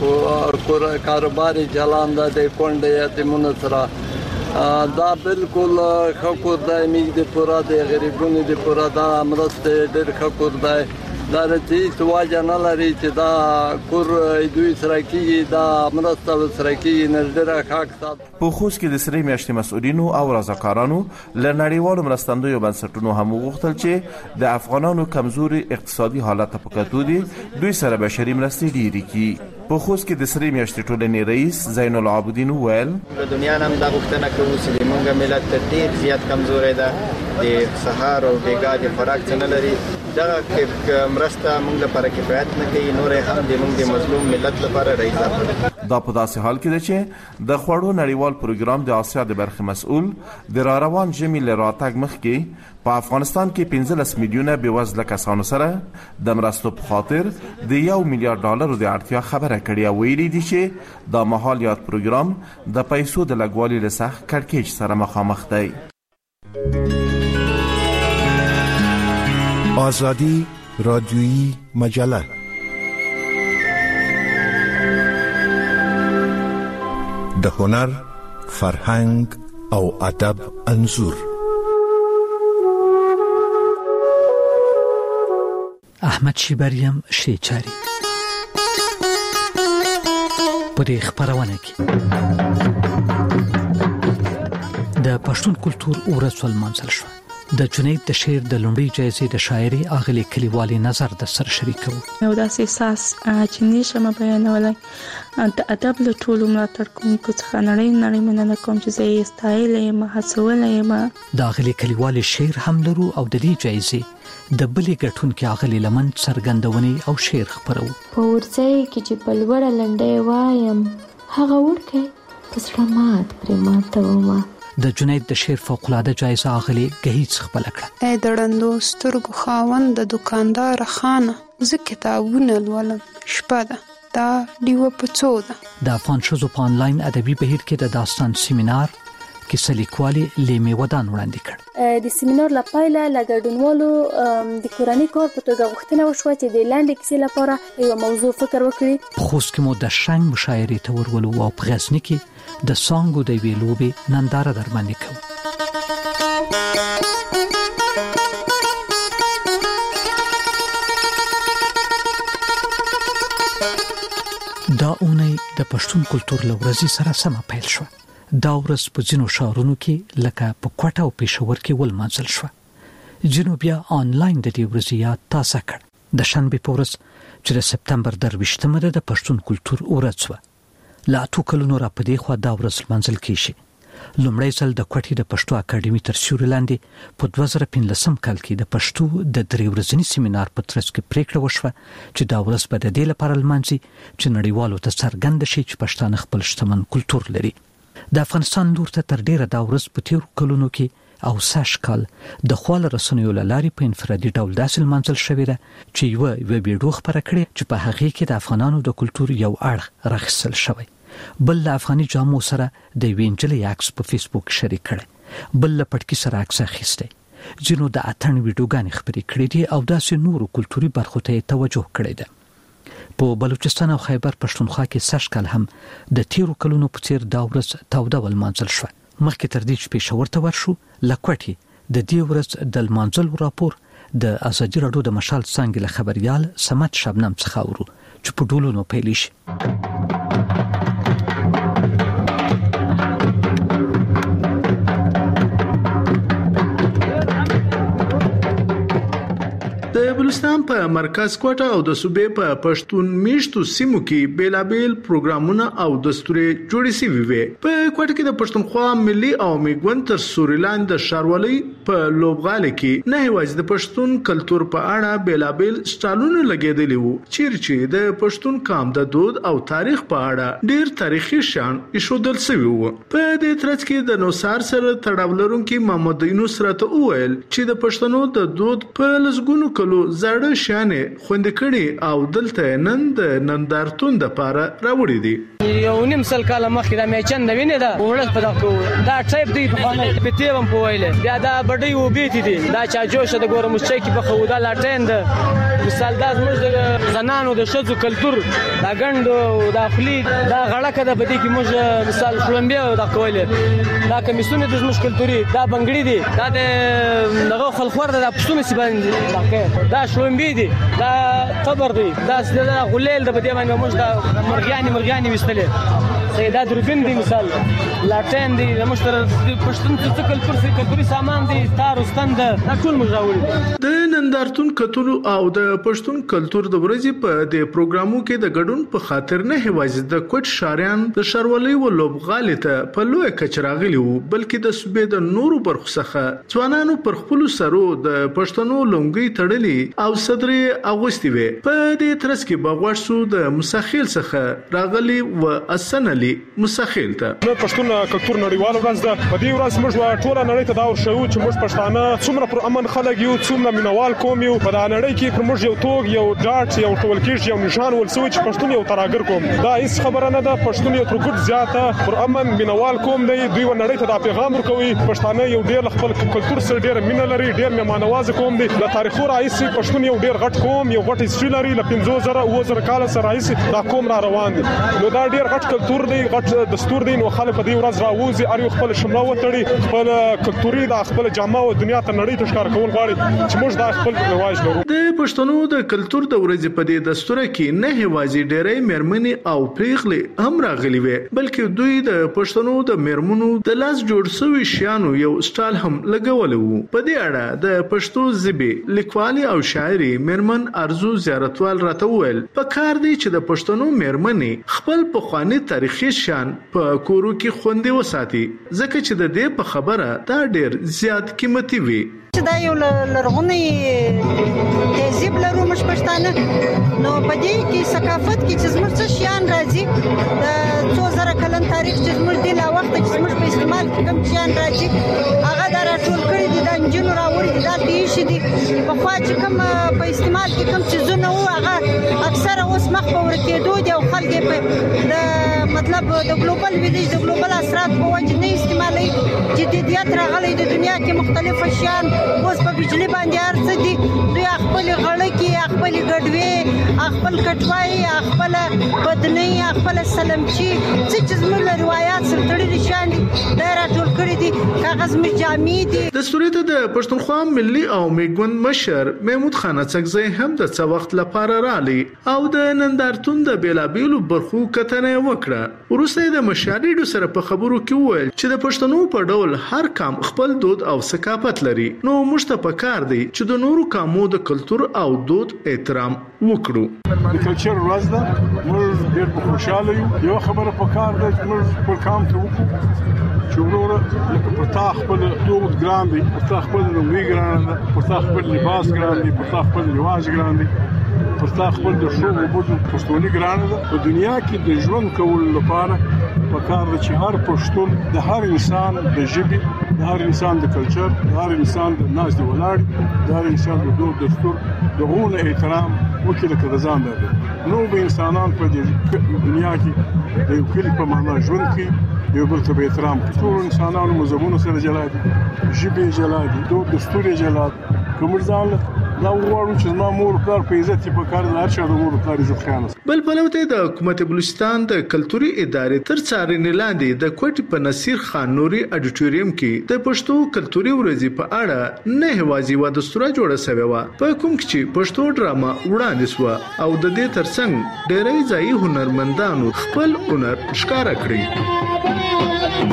Speaker 13: ښه کاروبار یې چلان ده د کونډې یتیمونو سره. دا بالکل ښه کور دی، موږ د پوره د غریبونو د پوره دا مرستې ډېر ښه کور دی. دا د هېڅ وجه نه لري چې دا کور دوی سره کېږي، دا مرسته ورسره کېږي، نه ډېره ښه اقتصاد.
Speaker 10: په خوست کې د سرې میاشتې مسؤلینو او رضاکارانو له نړیوالو مرستندویو بنسټونو هم وغوښتل چې د افغانانو کمزوري اقتصادي حالت ته په کتو دي دوی سره بشري مرستې ډېرې کړي. په خوست کې د سرې میاشتې ټولنې رئیس زین العابدین وویل
Speaker 14: د دنیا نه هم دا غوښتنه کوو چې زموږ ملت ډېر زیات کمزوری ده، د سهار او بېګا د خوراک څه نه لري. دغه مرسته موږ لپاره کفایت نه کوي، نور هم د موږ د مظلوم ملت لپاره رااضافه ده.
Speaker 10: دا په داسې حال کې ده چې د خوړو نړیوال پروګرام د آسیا د برخې مسؤل د را روان ژمي له راتګ مخکې په افغانستان کې پنځلس میلیونه بېوزله کسانو سره د مرستو په خاطر د یو میلیارډ ډالرو د اړتیا خبره کړې او ویلي دي چې د مهال یاد پروګرام د پیسو د لګوالي له سخت کړکېچ سره مخامخ دی.
Speaker 15: آزادی رادیویی مجله د هنر، فرهنګ او ادب انځور.
Speaker 16: احمد شیبریم شیچاری پرې خبرونه کې د پښتون کلچر ورځ ولمانځل شو. د جنید د شعر د لومړي جایزې د شاعري اغلي کلیوالي نظر د سر شریکو
Speaker 17: یو داسې احساس چې نشم بیانولای د ادب له ټولو ملاتړ کوونکو څخه نړۍ نړۍ مننه کوم چې زه یې ستایل یم هڅول یم
Speaker 16: د اغلي کلیوالي شعر هم لرو او د دې جایزې د بلې ګټون کې اغلي لمن څرګندونې او شعر خبرو
Speaker 18: په ورځي کې چې په لوړه لنډه وایم هغه ورکه پسړه مات پر ماته ومه
Speaker 16: د جنید د شعر فوق العاده جایزه اغلي گهیڅ خپل کړه
Speaker 19: اې دړندو سترګو خاوند د دکاندار خانه زه کتابونه لولم شپه ده دا دیو پڅو ده
Speaker 16: د افغان شوزو په انلاین ادبي بهیر کې د داستان سیمینار کې سلیکوالي لیمه ودان وړاندې کړ
Speaker 20: د سیمینار لپاره لګډونوالو د کورنۍ کار په توګه غوښتنه وشوه چې د لاندې کیسې لپاره یو موضوع فکر وکړي
Speaker 16: په خوست کې مو د شنګ مشاعرې ته ورولو او په غزنی کې د سانګو د ویلوبې ننداره در باندې کوي دا اونۍ د پښتون کلچر لورځي سره سم پیل شو دا ورځ په ځینو ښارونو کې لکه په کوټه او پېښور کې ولمانځل شو جنو بیا آنلاین د دې ورځې یاد تازه کړ د شنبې په ورځ چې د سپتمبر درویشتمه ده د پښتون کلچر ورځ وه لا تو کلونو را پدې خو دا ورځ منځل کیږي لومړی ځل د کوټې د پښتو اکیډمي تر سیوري لاندې په دوه زره پنځلسم کال کې د پښتو د درې ورځني سیمینار په ترڅ کې پریکړه وشوه چې دا ورځ به د دې لپاره لمانځي چې نړیوالو ته څرګند شي چې پښتانه خپل شتمن کلچر لري د افغانستان لور ته تر ډیره دا ورځ په تیر کلونو کې او ساش کال د خپل رسنیو لاري په انفرادي ډول داسې منځل شوې ده چې یو یو ویډیو خبره کړې چې په هغه کې د افغانانو د کلچر یو اړخ راخصل شوی بل افغاني جامو سره د وینجلې عکس په فیسبوک شریک کړي بل پټکی سره عکس اخیسته جنو د اتن ویډیوګان خبرې کړې دي او داسې نورو کلچري برخو ته توجه کړې ده په بلوچستان او خیبر پښتونخوا کې سش کال هم د تیرو کلونو په څیر دا ورځ توده ولمانځل شو مخکې تر دې چې پېښور ته ورشو لکوټي د دې ورځ د لمانځل راپور د ازادي راډیو د مشال څنګه له خبريال سمت شبنم څخه ورو چې په ډولونو پیل شي
Speaker 21: د بلوچستان په مرکز کوټه او د صوبې په پښتون میشتو سیمو کې بیلابیل پروګرامونه او دستوري جوړې شوي وي په کوټه کې د پښتونخوا ملي او میګون تر سوریلاند د شاروالۍ په لوبغالي کې نه هیواز د پښتون کلچر په اړه بیلابیل سټالونه لګیدلي وو چیرې د پښتون قام د دود او تاریخ په اړه ډیر تاریخي شان ایښودل شوی وو په دې ترڅ کې د نوسار سره تړاو لرونکي محمد نصرت وویل چې د پښتنو د دود په لزګونو کلو زړه شانې خوند کړي او دلته نن د نندارتون د پاره راوړي دي
Speaker 22: یو نیم سل کاله مخکې د میچن د وینې دا ورځ په دغه دا ټایپ دی په خانه په تیوم په ویلې بیا دا بډای و بیت دي دا چا جوش د ګورم چې کې په خودا لاټین د مثال دا زموږ د زنانو د شذو کلچر دا ګند دا خلی دا غړکه د بدی کې موږ مثال کولمبیا دا کولې دا کمیسونه د زموږ کلچري دا بنګړي دي دا د دغه خلخور د پښتون سی باندې دا شومبي دي دا قبر دي دا غلیل د بدی باندې موږ دا مرغیانی مرغیانی وستلې سیدا دربین دي مثال لاټین دي مشتر پښتون څه کلچر څه کلچري سامان دي تار وستند دا ټول موږ راوړي
Speaker 21: د نندارتون کتلو او د پښتون کلچر د ورځې په د پروګرامو کې د ګډون په خاطر نه هیوازي د کوټ شاریان د شاروالۍ و لوبغالي ته په لوی کچراغلی وو بلکې د صوبې د نورو برخو څخه ځوانانو پر خپل سرو د پښتنو لونګي تړلي او صدرې اغوستي وي په دې ترڅ کې بغوښسو د مسخیل څخه راغلي و اسنلي مسخیل ته
Speaker 23: نو پښتون کلچر نړیوال ورځ ده په دې ورځ موږ ټول نړۍ ته دا ورشو چې موږ پښتانه څومره پر امن خلک یو څومره مینوال قوم یو په نړۍ کې پر موږ یو توګ یو ډاټ یو ټول کې یو نشان ولسوي چې پښتون یو تراګر قوم دا هیڅ خبره نه ده پښتون یو ترګټ زیاته پر امن مینوال قوم دی دوی نړۍ ته دا پیغام ورکوي پښتانه یو ډیر خپل کلچر سره ډیر مینه لري ډیر میمانواز قوم دی د تاریخ راځي پښتون یو ډیر غټ قوم یو غټ هیستوري لري ل پنځه زره او زره کال سره راځي دا قوم را روان دي نو دا ډیر غټ کلچر دی غټ دستور دی نو خلک په دې ورځ راوځي اړ خپل شمله وتړي خپل کلچري د خپل جامه او دنیا ته نړۍ ته ښکار کول غواړي چې موږ د خپل خپل رواج لرو.
Speaker 21: د پښتنو د کلچر د ورځې په دې دستور کې نه هوازي ډېرې مېرمنې او پریغلې هم راغلي وي بلکې دوی د پښتنو د مېرمنو د لاس جوړ شوی شیانو یو سټال هم لګول وو. په دې اړه د پښتو ژبې لیکوالي او شاعري مېرمن ارزو زیارتوال راته وویل په کار دی چې د پښتنو مېرمنې خپل پخوانی تاریخي شان په کورو کې خوندي وساتي ځکه چې د دې په خبره دا ډېر زیات قیمتي وي.
Speaker 11: دا یو لرغونی تهذیب لرو مش پښتانه نو په دې کې ثقافت کې چې زموږ څه شیان راځي د څو زره کلن تاریخ چې زموږ د لا وخت چې زموږ په استعمال کې کوم شیان راځي هغه دا راټول کړی دي د انجینو راوړي دي دا دیشي دي په خوا چې کوم په استعمال کې کوم څه زونه وو هغه اکثره اوس مخ په ورکېدو دي او خلک په د مطلب د ګلوبل ویلیج د ګلوبل اثرات په وجه نه استعمالي جديدیت راغلي د دنیا کې مختلف شیان اوس په بجلی باندې ارڅ دي دوی خپل غړکې خپل ګډوي خپل کټوای خپل بدنۍ خپل سلمچي چې زموږ روایت سره تړلي شان دي دا راټول کړی دي کاغذ مجامې دي.
Speaker 21: د سوريته د پښتونخوا ملي او میګوند مشر محمود خان څنګه هم د څو وخت لپاره رالي او د نندارتون د بیلابیلو برخو کتنه وکړه. ورسته د مشاهدو سره په خبرو کې وویل چې د پښتنو په ډول هر کام خپل دود او ثقافت لري نو موږ ته پکار دی چې د نورو قومو د کلچر او دود احترام وکړو.
Speaker 23: د کلچر ورځ ده موږ ډېر په خوشاله یو. یو خبره پکار ده چې موږ خپل کام ته وکړو چې ورور لکه پر تا خپل دود ګران دی پر تا خپل لومړی ګران ده پر تا خپل لباس ګران دی پر تا خپل رواج ګران دی پر تا خپل د شو وبود پښتوني ګران ده. په دنیا کې د ژوند کول لپاره پکار ده چې هر پښتون د هر انسان د ژبې د هر انسان د کلچر د هر انسان د ناز دی ولاړ د هر انسان د دود دستور د غوونه احترام وکړي لکه ځان ده. نو به انسانان په دې دنیا کې د یو کلی په معنا ژوند کې یو بل ته احترام کوي. ټول انسانانو مذهبونو سره جلا دي ژبې جلا دي دود دستور جلا دي. کوم ځان دا وروړو چې ما مور کار په عزت په کار نه اچھا د مور کار عزت خیانت.
Speaker 21: بل پلوته د حکومت بلوچستان د کلتوري ادارې تر څارنې لاندې د کوټي په نصیر خان نوري اډیټوریم کې د پښتو کلتوري ورځې په اړه نه هوازي و دستور جوړه شوی و په کوم کې چې پښتو ډراما وړاندې شو او د دې ترڅنګ ډېرې ځای هنرمندانو خپل هنر ښکارا کړی.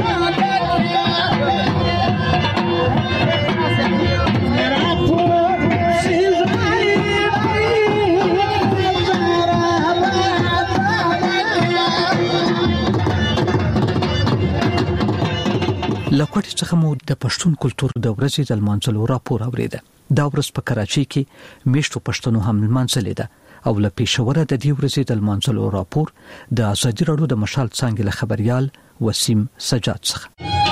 Speaker 16: لکوټ څخه مو د پښتون کلچر د ورځې د لمانځلو راپور اوریده. دا ورځ په کراچۍ کې میشتو پښتنو هم لمانځلې ده او له پېښوره د دې ورځې د لمانځلو راپور د ازادي راډیو د مشال څنګه له خبريال وسیم سجاد څخه.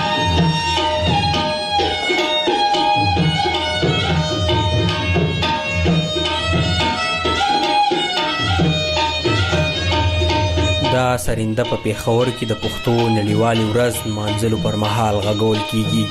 Speaker 3: دا سرنده په پیښور کې د پښتو نړیوالې ورځ مانځلو پر مهال غږول کیږي.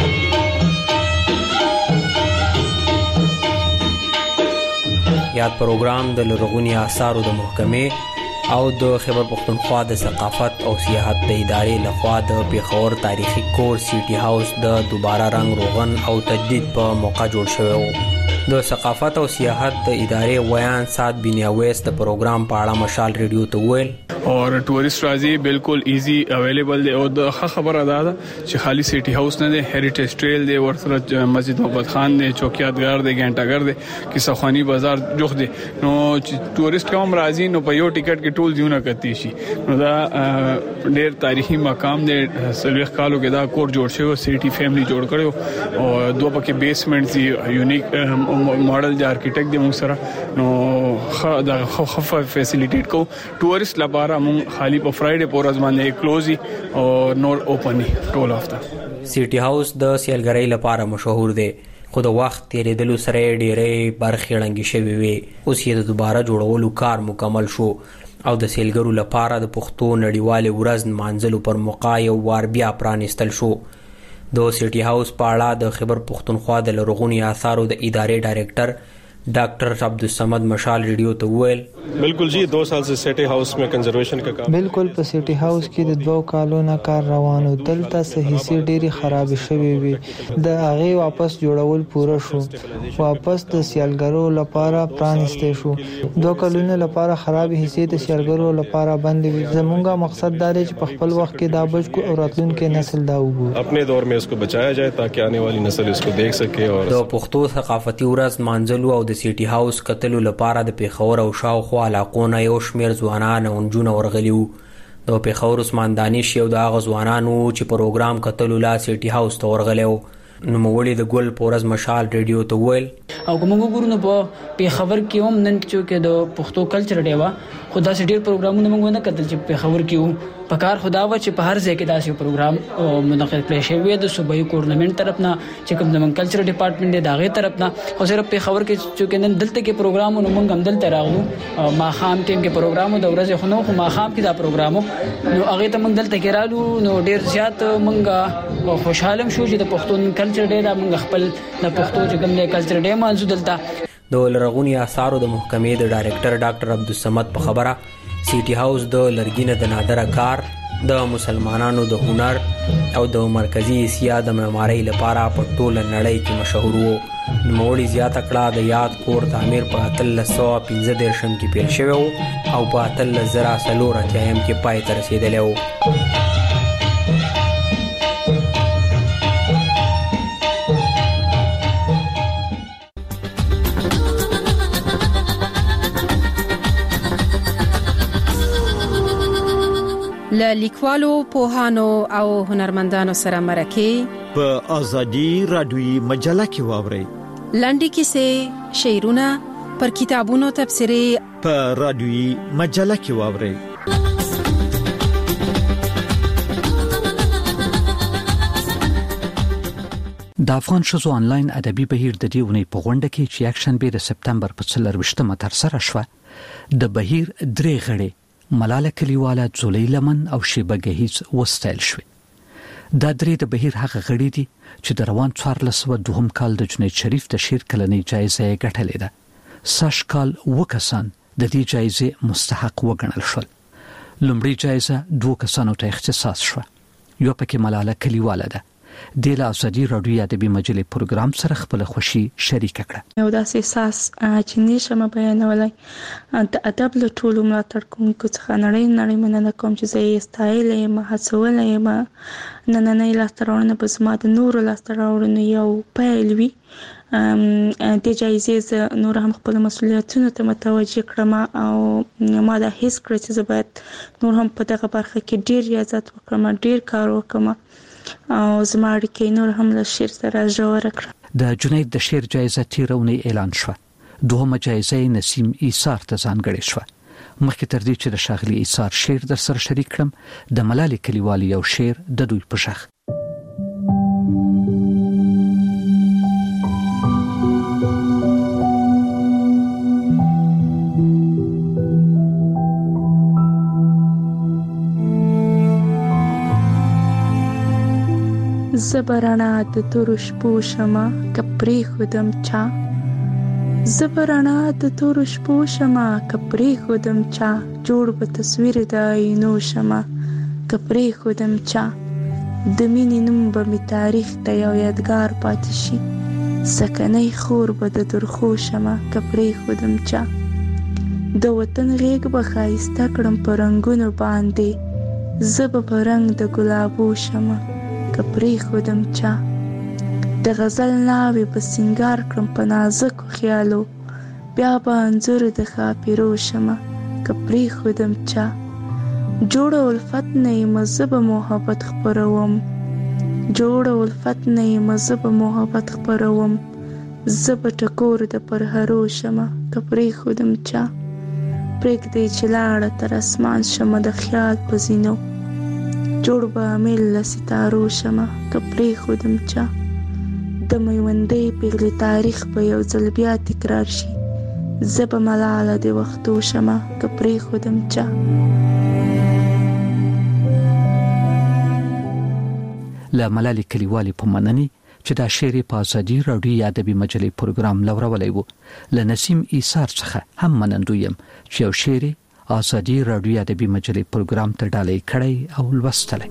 Speaker 3: یاد پروګرام د لرغوني آثارو د محکمې او د خیبر پښتونخوا د ثقافت او سیاحت د ادارې لخوا د پیښور تاریخي کور سیټي هاوس د دوباره رنگ روغن او تجدید په موقع جوړ شوی و. د ثقافت او سیاحت د ادارې ویان سات بنیاویس د پروګرام په اړه مشال ریډیو ته ویل
Speaker 4: اور ټورست راځي بالکل ایزی اویلیبل دی او د خبره ده چې خالی سیټي هاوس نه دی هریټیج ټریل دی ورسره مسجد محمد خان دی چوکیاتګر دی ګنټاګر دی کیسه خوانی بازار جوخ دی نو چې ټورست کوم راځي نو په یو ټیکټ کې ټول ځونه کتی شي نو دا ډېر تاریخي مقام دی. سلوخ کالو کې دا کور جوړ شوی سیټي فیملی جوړ کړو او دوه پکې بیسمنټ دی یونیک ماډل د ارکیټیکټ دی موږ سره نو دا خفه فیسیلیټیټ کو ټورست لپاره مون خالی په فرایډے پورز باندې کلوزي او نور اوپني ټول افته.
Speaker 3: سیټي هاوس د سیلګرۍ لپاره مشهور دی خو د وخت تیریدلو سره ډېرې برخې ړنګې شوې وي. اوس یې د دوباره جوړولو کار مکمل شو او د سیلګرو لپاره د پښتو نړیوالې ورځ مانځلو پر موقع یو وار بیا پرانیستل شو. د سیټي هاوس په اړه د خیبر پښتونخوا د لرغوني آثارو د ادارې ډایرکټر ډاکټر عبدالصمد مشال ریډیو ته ویل
Speaker 23: बिल्कुल जी दो साल से सिटी हाउस में कंजर्वेशन का काम
Speaker 5: बिल्कुल په سټي هاوس کې د دوه کالو نه کار روانو دلته صحیح ډيري خراب شوي وي د هغه واپس جوړول پوره شو واپس د سیالګرو لپاره پرانسته شو دوه کلونو لپاره خراب حصے د سیالګرو لپاره بند وي زموږه مقصد دا دی چې په خپل وخت کې دا بچ کو او راتلونکي نسل دا وګوري
Speaker 23: اپنے دور میں اس کو بچایا جائے تاکہ آنے والی نسل اس کو دیکھ سکے اور
Speaker 3: د پښتو ثقافتي ورځ مانځلو او د سټي هاوس کتلو لپاره د پیښور او شاوخوا علاقونو یو شمېر ځوانان او نجونې ورغلیو د پیښور عثمان دانش یو د هغه ځوانانو چې پروګرام کتلو لا سټي هاوس ته ورغلیو نو مولي د ګل پورز مشال ریډیو ته ویل
Speaker 6: او کومه ګورو نو په پیښور کې هم نن چې د پښتو کلچر ډیوا خدا سي ډیر پروګرامونه موږ نه کتل چې پیښور کې وو پکار خدا و چې په هر ځای کې داسې پروګرام منعقد کړي شوی د صوبایي ګورنمنت طرف نه چې کوم د کلچر ډپارټمنټ دی داغه طرف نه خو صرف په خبر کې چې نن دلته کې پروګرامونه موږ هم دلته راغلو ما خام ټیم کې پروګرامو د ورځې خو نو خو ما خام کې دا پروګرامو نو هغه ته موږ دلته کې رالو نو ډیر زیات موږ خوشاله شو چې د پښتون کلچر ډے دا موږ خپل د پښتو چې کوم د کلچر ډے مانځو دلته
Speaker 3: د لرغونی آثارو د محکمې د ډایریکټر ډاکټر عبدالصمد په خبره سټي هاوس د لرګینه د نادره کار د مسلمانانو د هنر او د مرکزی اسیا د معمارۍ لپاره په ټوله نړۍ کې مشهور وو نوموړي زیاته کړه د یاد کور تعمیر په اتلس سوه پنځه دېرشم کې پیل شوی و او په اتلس زره څلور اتیایم کې پای ته رسېدلی و
Speaker 7: له لیکوالو پوهانو او هنرمندانو سره مرکه
Speaker 9: په ازادي رادیوي مجله کې واوري
Speaker 7: لنډي کیسې شعرونه پر کتابونو تبصرې
Speaker 9: په رادیوي مجله کې واوري
Speaker 16: د افغان شوزو انلاین ادبي بهیر د دې ونې په غونډه کې چې اکشن به د سپتمبر په څلرويشتمه تر سره شوه د بهیر درې غړي ملاله کلیواله زولۍ لمن او شیبه گهیز وستایل شوې دا درې د بهیر هغه غړي دي چې د روان څوارلس سوه دوهم کال د جنید شریف د شعر کلنۍ جایزه یې ګټلې ده سږ کال اووه کسان د دې جایزې مستحق وګڼل شول لومړی جایزه دوه کسانو ته اختصاص شوه یو پکې ملاله کلیواله ده د ازادي رادیو ادبي مجلې پروګرام سره خپل خوشي شریک کړه
Speaker 17: یو داسې احساس چې نشم بیانولای د ادب له ټولو ملاتړ کوونکو څخه نړۍ نړۍ مننه کوم چې زه یې ستایلې یم هڅولې یم نننۍ لاسته راوړنه به زما د نورو لاسته راوړنو یو پیل وي د جایزې زه نور هم خپل مسؤلیتونو ته متوجه کړم او ما دا هیڅ کړ چې زه باید نور هم په دغه برخه کې ډیر ریاضت وکړم ډیر کار وکړم او زما اړیکې نور هم له شعر سره ژوره کړم
Speaker 16: د جنید د شعر جایزه تیرونی اعلان شوه دوهمه جایزه نسیم ایثار ته ځانګړې شوه مخکې تر دې چې د شاغلي ایثار شعر در سره شریک کړم د ملالي کلیوالي یو شعر د دوی په شخ
Speaker 17: زبرنا د تورو شپو شمه کپری خودم چا زبرنا د تورو شپو شمه کپری خودم چا جوړ به تصویر د عینو شمه کپری خودم چا د مینې نوم به می تاریخ ته یو یادګار پاتې شي سکنۍ خور به د درخو شمه کپری خودم چا د وطن غېږ به ښایسته کړم په رنګونو باندې زه به په رنګ د ګلابو شمه کپری خودم چا د غزل ناوې په سنگار کړم په نازکو خیالو بیا به انځور د خاپیرو شمه کپری خودم چا جوړ الفت نه مزه به محبت خبروم جوړ الفت نه مزه به محبت خبروم زه به ټکور د پرهرو شمه کپری خودم چا پرېږدی چې لاړه تر اسمان شمه د خیال په زینو جوړ به امیل له ستارو شمه کپری خودم چا د میوندۍ پیغلې تاریخ به یو ځل بیا تکرار شي زه به ملاله د وختو شمه کپری خودم چا
Speaker 16: له ملالي کلیوالي په مننې چې دا شعر په ازادي راډیو یا ادبي مجلې پروګرام لورولای وو. ل نسیم ایثار څخه هم منندویم چې یو شعر ازادي راډیو یا ادبي مجلې پروګرام ته ډالۍ کړی او لوستلی.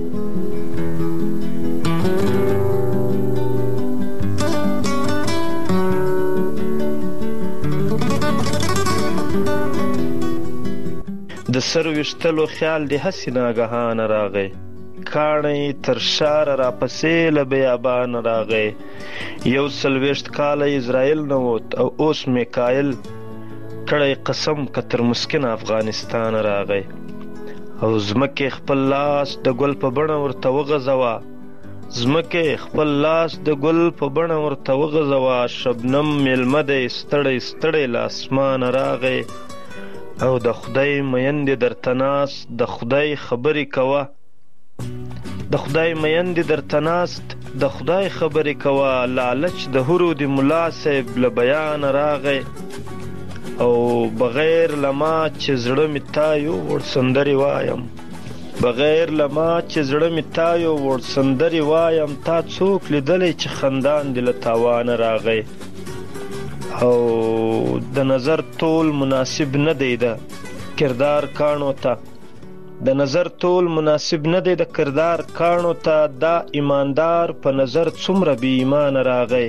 Speaker 1: د سر وشتلو خیال دی هسې ناګهانه راغی، کاڼی تر شاره را پسې له بیابان راغی. یو څلوېښت کاله اسرائیل نه ووت او اوس میکایل کړی قسم که تر مسکین افغانستان راغی. او ځمکې خپل لاس د ګل په بڼه ورته وغځوه، ځمکې خپل لاس د ګل په بڼه ورته وغځوه. شبنم میلمه دی ستړی ستړی له اسمانه راغی. او د خدای میندې درته ناست د خدای خبرې کوه، د خدای میندې درته ناست د خدای خبرې کوه. لالچ د هرو د ملا صاحب له بیان راغی. او بغیر لما چې زړه مې تا یو وړ سندرې وایم، بغیر لما چې زړه مې تا یو وړ سندرې وایم. تا څوک لیدلی چې خندان دې له تاوانه راغی. او د نظر طول مناسب نه دی د کردار کاڼو ته، د نظر طول مناسب نه دی د کردار کاڼو ته. دا ایماندار په نظر څومره بی ایمان راغی.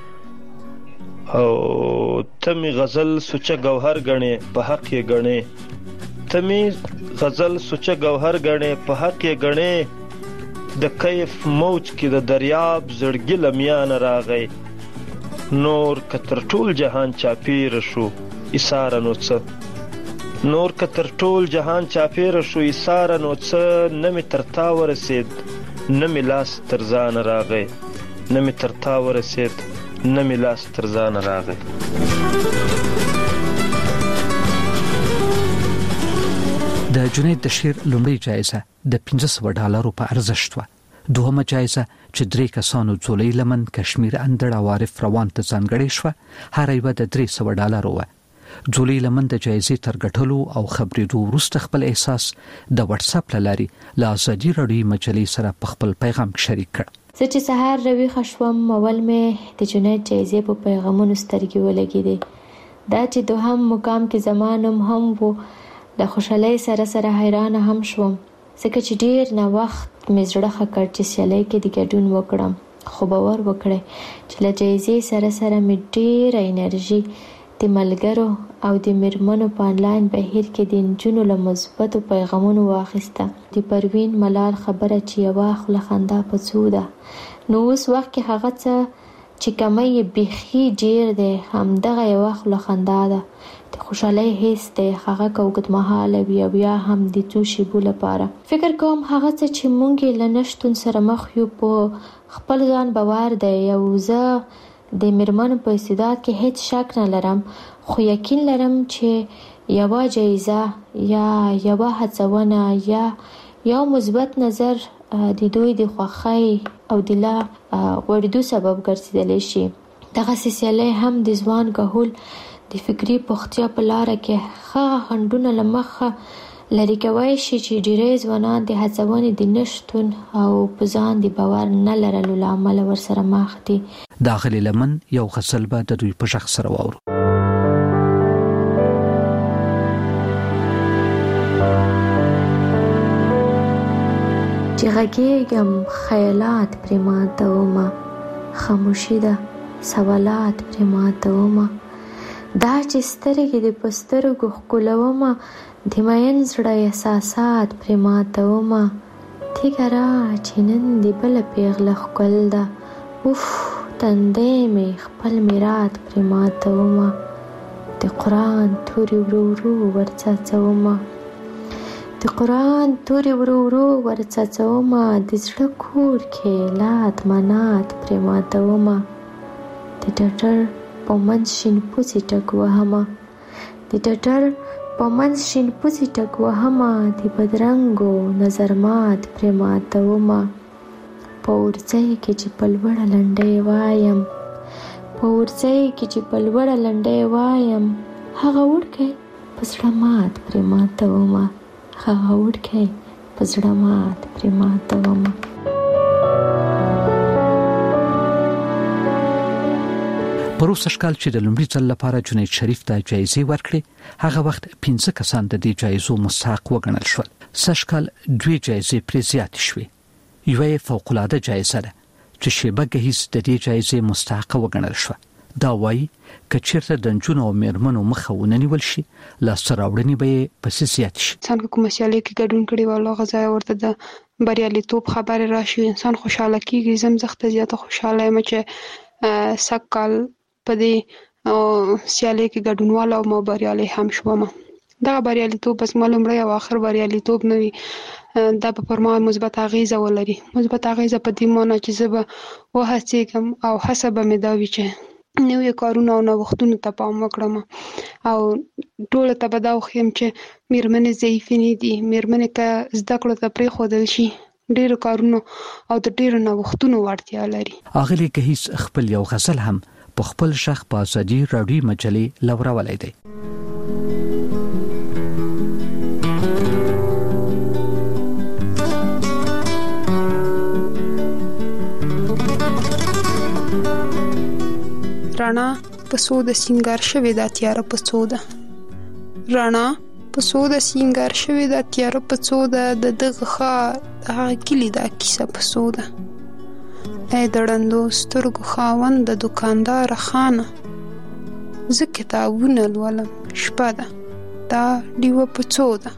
Speaker 1: او تمی غزل سوچه گوهر گڼې په حق یې گڼې، تمی غزل سوچه گوهر گڼې په حق یې گڼې. د کیف موج کې د دریاب زړګي له میانه راغی. نور که تر ټول جهان چاپیره شو ایثاره نو څه، نور که تر ټول جهان چاپیره شو ایثاره نو څه. نه مې تر تا ورسېد نه مې لاس تر ځانه راغی، نه مې تر تا ورسېد نه مې لاس تر ځانه راغی.
Speaker 16: د جنید د شعر لومړی جایزه د پنځه سوه ډالرو په ارزښت وه. دوهمه جایزه چې درې کسانو ځولۍ لمن کشمیر اندړ او عارف روان ته ځانګړې شوه، هر یوه د درې سوه ډالرو وه. ځولۍ لمن د جایزې تر ګټلو او خبرېدو وروسته خپل احساس د واتساپ له لارې له ازادي راډیو مجلې سره په خپل پیغام کې شریک کړ.
Speaker 18: زه چې سهار راویښه شوم، اول مې د جنید جایزې په پیغامونو سترګې ولګېدې. دا چې دوهم مقام کې زما نوم هم و، د خوشحالۍ سره سره حیرانه هم شوم، ځکه چې ډېر نه وخت مې زړه ښه کړ چې سیالۍ کې د ګډون وکړم. خو باور وکړئ چې له جایزې سره سره مې ډېره انرژي د ملګرو او د میرمنو په آنلاین بهیر کې د نجونو له مثبتو پیغامونو واخیسته. د پروین ملال خبره چې یوه خوله خندا په څو ده، نو اوس وخت کې هغه څه چې کمی یې بیخي ډېر دی همدغه یوه خوله خندا ده. د خوشحالۍ حس دی، هغه که اوږدمهاله وي او یا هم د څو شېبو لپاره. فکر کوم هغه څه چې موږ یې له نشتون سره مخ یو په خپل ځان باور دی. او زه د میرمنو په استعداد کې هیڅ شک نه لرم، خو یقین لرم چې یوه جایزه یا یوه هڅونه یا یو مثبت نظر د دوی د خوښۍ او د لا غوړېدو سبب ګرځېدلی شي. دغسې سیالۍ هم د ځوان کهول د فکري پختیا په لاره کې ښه خنډونه له مخه لرې کوی شي چې ډېری ځوانان د هڅونې د نشتون او په ځان د باور نه لرلو له امله ورسره مخ دي.
Speaker 16: د اغلې لمن یو غزل به د دوی په غږ سره واورو.
Speaker 18: چې غږېږم خیالات پرې ماتومه، خاموشي ده سوالات پرې ماتومه. دا چې سترګې د په سترګو ښکلومه، د مین زړه احساسات پرې ماتومه. تیږه را چې نن د بله پیغله ښکل ده، اوف تندی مې خپل میرات پرې ماتومه. د قرآن تورې ورو ورو ورڅڅومه، د قرآن تورې ورو ورو ورڅڅومه. د زړه کور کې لات منات پرې ماتومه. د ډاکټر په منځ شین پوڅې ټک وهمه، د ډاکټر په منځ شین پوڅې ټک وهمه. د بدرنګو نظر مات پرې ماتومه. په ورځی کې چې په لوړه لنډۍ وایم، په ورځی کې چې په لوړه لنډۍ وایم. هغه وړکی په زړه مات پرې ماتومه، هغه وړکی په زړه مات پرې ماتومه.
Speaker 16: پروسه شکال چې د لومړي ځل لپاره جنید شریف ته جایزې ورکړې هغه وخت پنځه کسان د دې جایزو مستحق وګڼل شول. سږکال دوی جایزې پرې زیاتې شوې. یوه یې فوق العاده جایزه ده چې شیبه ګهیځ د دې جایزې مستحقه وګڼل شوه. دا وایي که چېرته د نجونو او مېرمنو مخه ونه نیول شي لاسته راوړنې به یې پسې زیاتې شي.
Speaker 19: انسان که کومه سیالۍ کې ګډون کړی وي او هغه ځای ورته د بریالیتوب خبرې راشي انسان خوشحاله کېږي. زه هم زښته زیاته خوشحاله یم چې سږ کال په دې سیالۍ کې ګډونواله او ما بریالی هم شوم. دغه بریالیتوب بس ما لومړی او آخر بریالیتوب نه وي، دا به پر ما مثبت اغیزه ولري. مثبت اغیزه په دې معنی چې زه به وهڅېږم او هڅه به مې دا وي چې نوي کارونه او نوښتونو ته پام وکړم او ټولو ته به دا وښیم چې مېرمنې ضعیفې نه دي. مېرمنې که زده کړو ته پرېښودل شي ډېرو کارونو او د ډېرو نوښتونو وړتیا لري.
Speaker 16: اغلې ګهیځ خپل یو غزل هم په خپل شخ په ازادي راډیو مجلې لورولی دی.
Speaker 19: رڼا په څو د سینګار شوې دا تیاره په څو ده. رڼا په څو د سینګار شوې دا تیاره په څو ده. د دغه ښار د هغه کلي دا کیسه په څو ده. ای د ړندو سترګو خاوند د دوکانداره خانه زه کتابونه لولم شپه ده دا ډیوه په څو ده.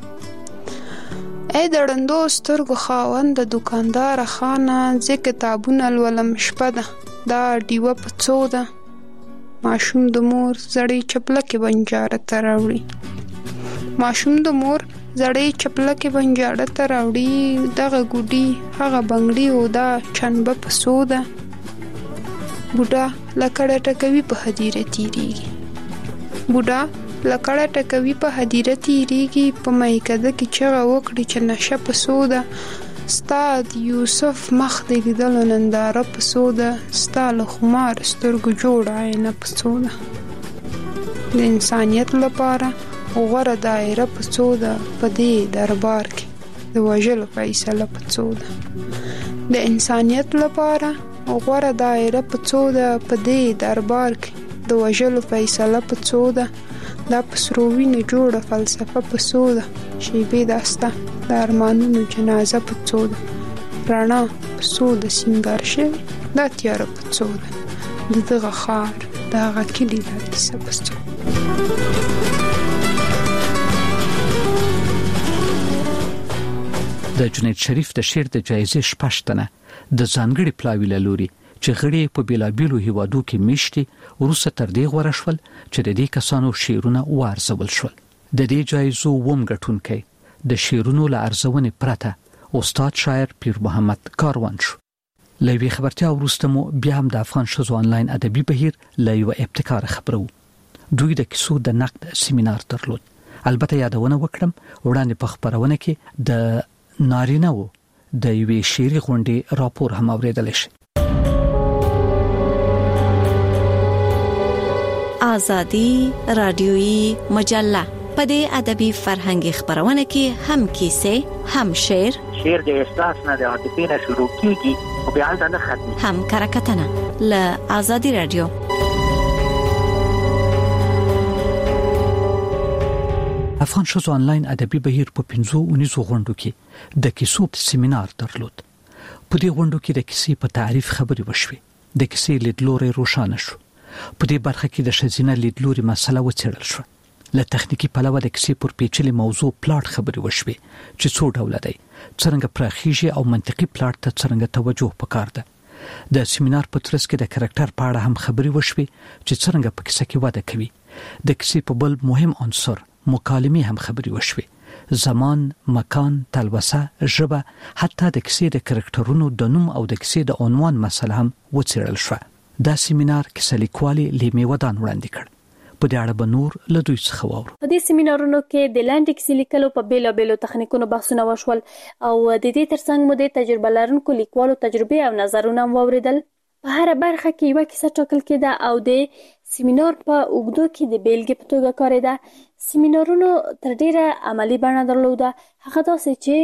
Speaker 19: ای د ړندو سترګو خاوند د دوکانداره خانه زه کتابونه لولم شپه ده دا ډیوه په څو ده. ماشوم د مور زړې چپلکې بنجاره ته راوړي. ماشوم د مور زړې چپلکې بنجاره ته راوړي. دغه ګوډي هغه بنګړي او دا چنبه په څو ده. بوډا لکړه ټکوي په هدیره تیریږي. بوډا لکړه ټکوي په هدیره تیریږي. په میکده کې چغه وکړي چې نشه په څو ده. ستا د یوسف مخ د لیدلو ننداره په څو ده. ستا له خمار سترګو جوړه آینه په څو ده. د انسانیت لپاره غوره دایره په څو ده. په دې دربار کې د وژلو فیصله په څو ده. د انسانیت لپاره غوره دایره په څو ده. په دې دربار کې د وژلو فیصله په څو ده. دا په سرو وینو جوړه فلسفه په څو ده. شیبې داسته د ارمانونو جنازه په څو ده. رڼا په څو د سینګار شوې دا تیاره په څو ده. د دغه ښار د هغه کلي دا کیسه په څو.
Speaker 16: د جنید شریف د شعر د جایزې شپږ تنه د ځانګړي پلاوي له لوري چې غړي په بیلابیلو هیوادو کې میشتي وروسته تر دې غوره شول چې د دې کسانو شعرونه وارزول شول. د دې جایزو ووم ګټونکی د شعرونو له ارزونې پرته استاد شاعر پیر محمد کاروان شو. له یوې خبرتیا وروسته مو بیا هم د افغان ښځو آنلاین ادبي بهیر له یوه ابتکاره خبره وو. دوی د کیسو د نقد سیمینار درلود. البته یادونه وکړم وړاندې په خبرونه کې د نارینه وو د یوې شعري غونډې راپور هم اوریدلی شي.
Speaker 2: آزادی رادیویی مجله په دې ادبي فرهنګي خبرونه کې هم کیسې هم شعر
Speaker 8: شعر د احساس نه د عاطفې نه شروع کیږي او بیا هلته نه ختمي
Speaker 2: هم کرکټنه له آزادی رادیو.
Speaker 16: افغان ښځو آنلاین ادبي بهیر په پنځو اونیزو غونډو کې د کیسو سیمینار درلود. په دې غونډو کې د کیسې په تعریف خبرې وشوې. د کیسې لیدلوري روښانه شو. په دې برخه کې د ښځینه لیدلوري مسله وڅېړل شوه. له تخنیکی پلوه د کیسې پر پیچلي موضوع پلاټ خبرې وشوې چې څو ډوله دی، څرنګه پراخیږي او منطقي پلاټ ته څرنګه توجه پکار ده. د سیمینار په ترڅ کې د کریکټر په اړه هم خبرې وشوې چې څرنګه په کیسه کې وده کوي. د کیسې په بل مهم عنصر مکالمې هم خبرې وشوې. زمان، مکان، تلوسه، ژبه، حتی د کیسې د کریکټرونو د نوم او د کیسې د عنوان مسله هم وڅېړل شوه. دا سیمینار کیسه لیکوالي لیمې ودان وړاندې کړ. په دې اړه به نور له دوی څخه واورو.
Speaker 20: په دې سیمینارونو کې د لاندې کیسې لیکلو په بیلابیلو تخنیکونو بحثونه وشول او د دې ترڅنګ مو د تجربه لرونکو لیکوالو تجربې او نظرونه هم واوریدل. په هر برخه کې یو کیسه ټاکل کېده او د سیمینار په اوږدو کې د بیلګې په توګه کارېده. سیمینارونو تر ډیره عملی بڼه درلوده. هغه داسې چې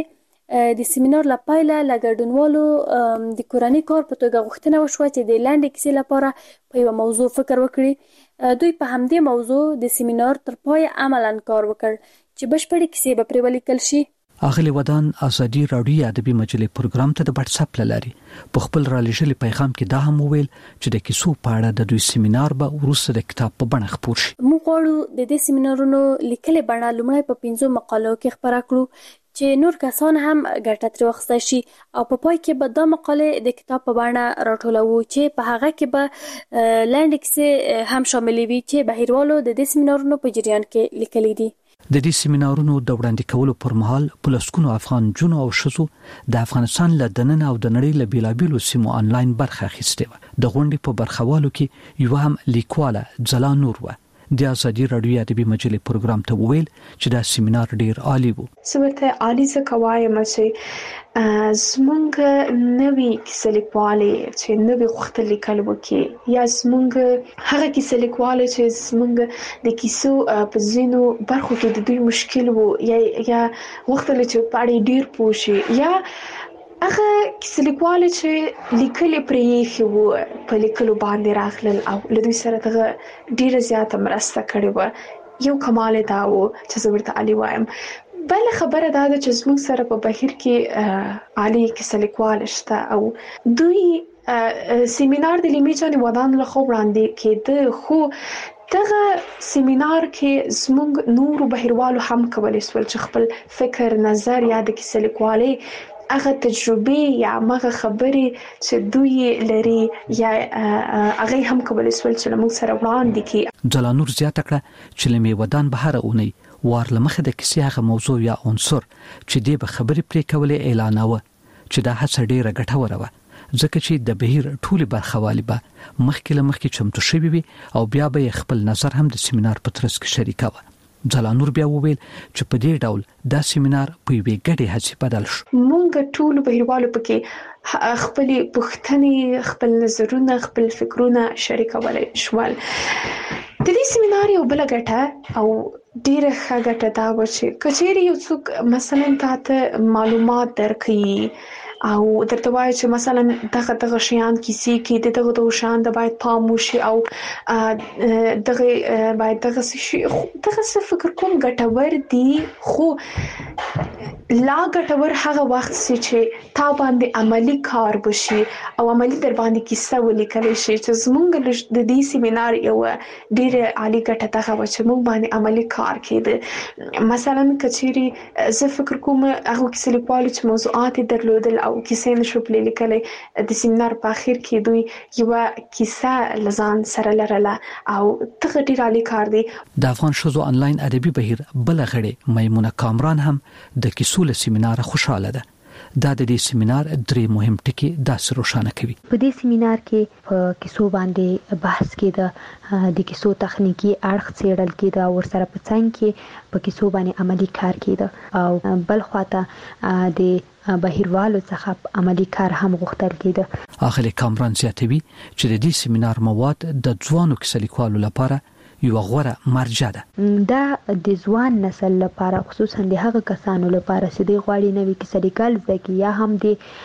Speaker 20: د سیمینار لپاره لګډونوالو د کورنۍ کار په توګه غوښتنه وشوه چې د لاندې کیسې لپاره په یو موضوع فکر وکړي. دوی په همدې موضوع د سیمینار تر پای عملاً کار وکړ چې بشپړې کیسې به پرې ولیکل شي.
Speaker 16: اغلی ودان ازادي راډیو ادبي مجلې پروګرام ته د واتس اپ لاري په خپل را لېږلي پیغام کې دا هم وویل چې د کیسو په اړه د دوی سیمینار به وروسته د کتاب په بڼه خپور شي.
Speaker 20: موږ غواړو د دې سیمینارونو لیکلې بڼه لومړی په پنځو مقالو کې خپره کړو چې نور کسان هم ګټه ترې واخیستی شي او په پای کې به دا مقالې د کتاب په بڼه راټولوو چې په هغه کې به لنډې کیسې هم شاملې وي چې بهیروالو د دې سیمینارونو په جریان کې لیکلي دي.
Speaker 16: د دې سیمینارونو د وړاندې کولو پر مهال په لسګونو افغان جنو او ښځو د افغانستان له دننه او د نړۍ له بیلابیلو سیمو آنلاین برخه اخیستې وه. د غونډې په برخوالو کې یو هم لیکواله ځلا نور وه. د ازادي راډیو ادبي مجلې پروګرام ته وویل چې دا سیمینار ډیر عالی وو.
Speaker 12: سمته عالی څه وایم چې زمونږ نوې کیسه لیکواله چې نوې وخت لیکل وکي یا زمونږ هغه کیسه لیکواله چې زمونږ د کیسو په ځینو برخو کې د دوی مشکل وو یا یا وخت چې پاړې ډیر پوښي یا هغه کیسه لیکواله چې لیکل پرې خو په لیکلو باندې راغلل او له دوی سره دغه ډیره زیاته مرسته کړې و. یو کمال دا و چې زه ورته علی وایم. بل خبره دا ده چې زموږ سره په بهیر کې علی کیسه لیکواله شته او دوی سیمینار د لیمې جان ودان له خو وړاندې کېده خو دغه سیمینار کې زموږ نور بهیروالو هم کولای سول چې خپل فکر نظر یا د کیسه لیکوالۍ هغه تجربه یا هغه خبرې چې دوی لري یا هغه هم کولای سول چې موږ سره وړاندې کړي.
Speaker 16: جلانور زیاته کړه چې لمې ودان بهر اونۍ وار لمخه د کیسې هغه موضوع یا عنصر چې دی به خبرې پرې کولې اعلانوه چې دا هڅه ډیره ګټوره وه ځکه چې د بهیر ټولي برخوالي به مخکې له مخکې چمتو شوي وي او بیا به خپل نظر هم د سیمینار په ترڅ کې شریکوه. ځلانور بیا وویل چې په دې ډول دا سیمینار په یوې ګډې هڅې بدل شو.
Speaker 12: مونږ ټول بهیروالو پکې خپل پوښتنې خپل نظرونه خپل فکرونه شریکولای شول. د دې سیمینار یو بل ګټه او ډیره ښه ګټه دا و چې کچېری یو څوک مثلا تاسو معلومات درکړي او درته وایي چې مثلا دغه دغه شیان کیسې کې دغه دغه شیان د باید پام وشي او دغه باید دغه شي دغه څه فکر کوم ګټور دي خو لا ګټور هغه وخت چې تا باندې عملی کار وشي او عملی در باندې کیسه ولیکل شي چې زمونږ د دې سیمینار یو ډیره عالی ګټه دغه و چې موږ باندې عملی کار کېده. مثلا کچېری زه فکر کوم هغه کیسه لیکوال چې موضوعات درلودل او کیسې نشو پلي لیکلې د سیمینار په اخر کې دوی یو کیسه لزان سره لرله او دغه ډیر عالی کار دی.
Speaker 16: د افغان شوزو انلاین ادبي بهیر بل غړي میمونه کامران هم د کیسو له سیمینار خوشاله ده. دا د دې سیمینار درې مهم ټکي داسې روښانه کوي.
Speaker 13: په دې سیمینار کې په کیسو باندې بحث کېده، د کیسو تخنیکی اړخ څېړل کېده او ورسره په څنګ کې په کیسو باندې عملی کار کېده او بل خواته د بهیروالو څخه عملی کار هم غوښتل کېده.
Speaker 16: اخلي کامران زیاتوي چې د دې سیمینار مواد د ځوانو کیسه لیکوالو لپاره یو غوره مرجع ده.
Speaker 13: دا د ځوان نسل لپاره خصوصا د هغه کسانو لپاره چې د غواړي نوې کیسه لیکل زده یا هم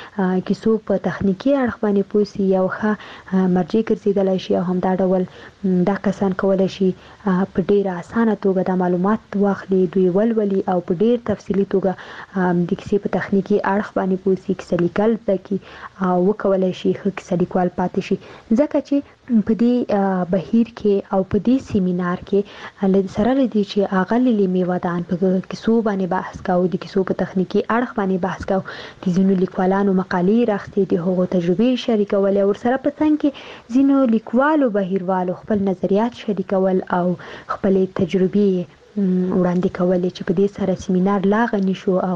Speaker 13: د کیسو په تخنیکی اړخ باندې پوهیږي یو ښه مرجع ګرځیدلی شي او هم دا ډول دا کسان کولی شي په ډیره اسانه توګه د معلومات واخلي، دوی ولولي او په ډیر تفصیلي توګه د کیسې په تخنیکی اړخ باندې پوهیږي، کیسه لیکل زده او وکولای شي ښه کیسه لیکوال پاتې شي. ځکه چې په دې بهیر کې او په دې سیمینار کې ل سره لدی چې اغلی لیمې ودان په کیسو باندې بحث کاوه، د کیسو په تخنیکی اړخ باندې بحث کاوه، د ځینو لیکوالانو مقالې راغستې د هغو تجربې شریکول او سره په څنګ کې ځینو لیکوالو بهیروالو خپل نظریات شریکول او خپل تجربې وړاندې کولې چې په دې سره سیمینار لا غني شو او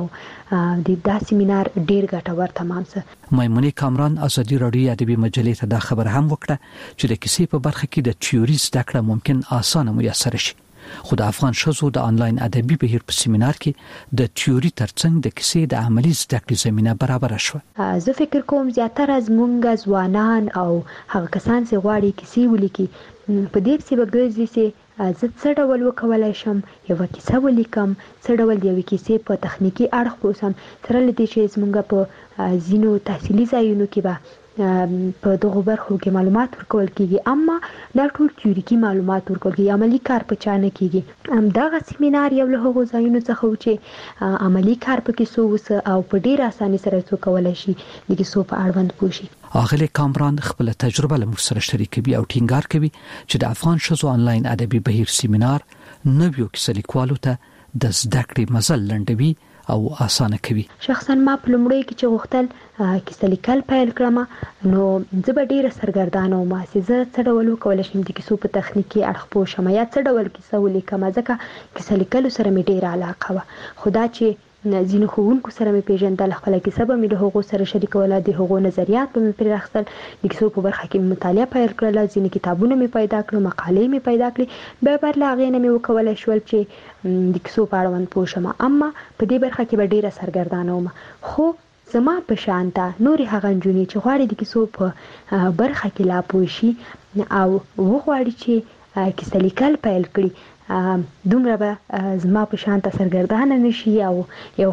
Speaker 13: د دا سیمینار ډیر ګټور تمام سه.
Speaker 16: میمونه کامران ازادي راډیو ادبي مجلې ته دا خبر هم وکړه چې د کیسې په برخه کې د تیوري زده کړه ممکن اسانه میسر شي، خو د افغان شوزو د انلاین ادبي بهیر په سیمینار کې د تیوري ترڅنګ د کیسې د عملی زده کړې زمينه برابر شوه.
Speaker 13: زه فکر کوم زیاتره زمونږ ځوانان او هغه کسان چې غواړي کیسې ولیکي په دې کې به ګرځي چې زه څه ډول وکولای شم یو کیسه ولیکم، څه ډول د یوې کیسې په تخنیکی اړخ پوسم، سره لدې چې زمونږ په ځینو تحصیلي ځایونو کې به په دغه برخو کې معلومات ورکول کیږي، اما دا ټول تیوریکي معلومات ورکول کیږي، عملی کار په چا نه کیږي. همدغه سیمینار یو له هغو ځایونو څخه و چې عملی کار پکې څه وسه او په ډیر اسانۍ سره څوک کولی شي د کیسو په اړوند پوه شي.
Speaker 16: اغلی کامران خپل تجربه له موږ سره شریکوي او ټینګار کوي چې د افغان ښځو آنلاین ادبي بهیر سیمینار نویو کیسه لیکوالو ته د زده کړې مزل لنډوي او اسانه کوي.
Speaker 13: شخصا ما په لومړي کې چې غوښتل کیسه لیکل پیل کړم نو زه به ډیره سرګردانه وم چې زه څه ډول وکولی شم د کیسو په تخنیکي اړخ پوه شم یا څه ډول کیسه ولیکم، ځکه کیسه لیکلو سره مې ډیره علاقه وه. خو دا چې ځینو ښوونکو سره مې پیژندل، خپله کیسه به مې له هغو سره شریکوله، د هغو نظریات به مې پرې اخیستل، د کیسو په برخه کې مې مطالعه پیل کړله، ځینې کتابونه مې پیدا کړل، مقالې مې پیدا کړې، بیا بر له هغې نه مې وکولی شول چې د کیسو په اړوند پوه شم. اما په دې برخه کې به ډیره سرګردانه وم. خو زما په شان ته نورې هغه نجونې چې غواړي د کیسو په برخه کې لا پوه شي او وغواړي چې کیسه لیکل پیل کړي، دومره به زما په شان ته سرګردانه نشي او یو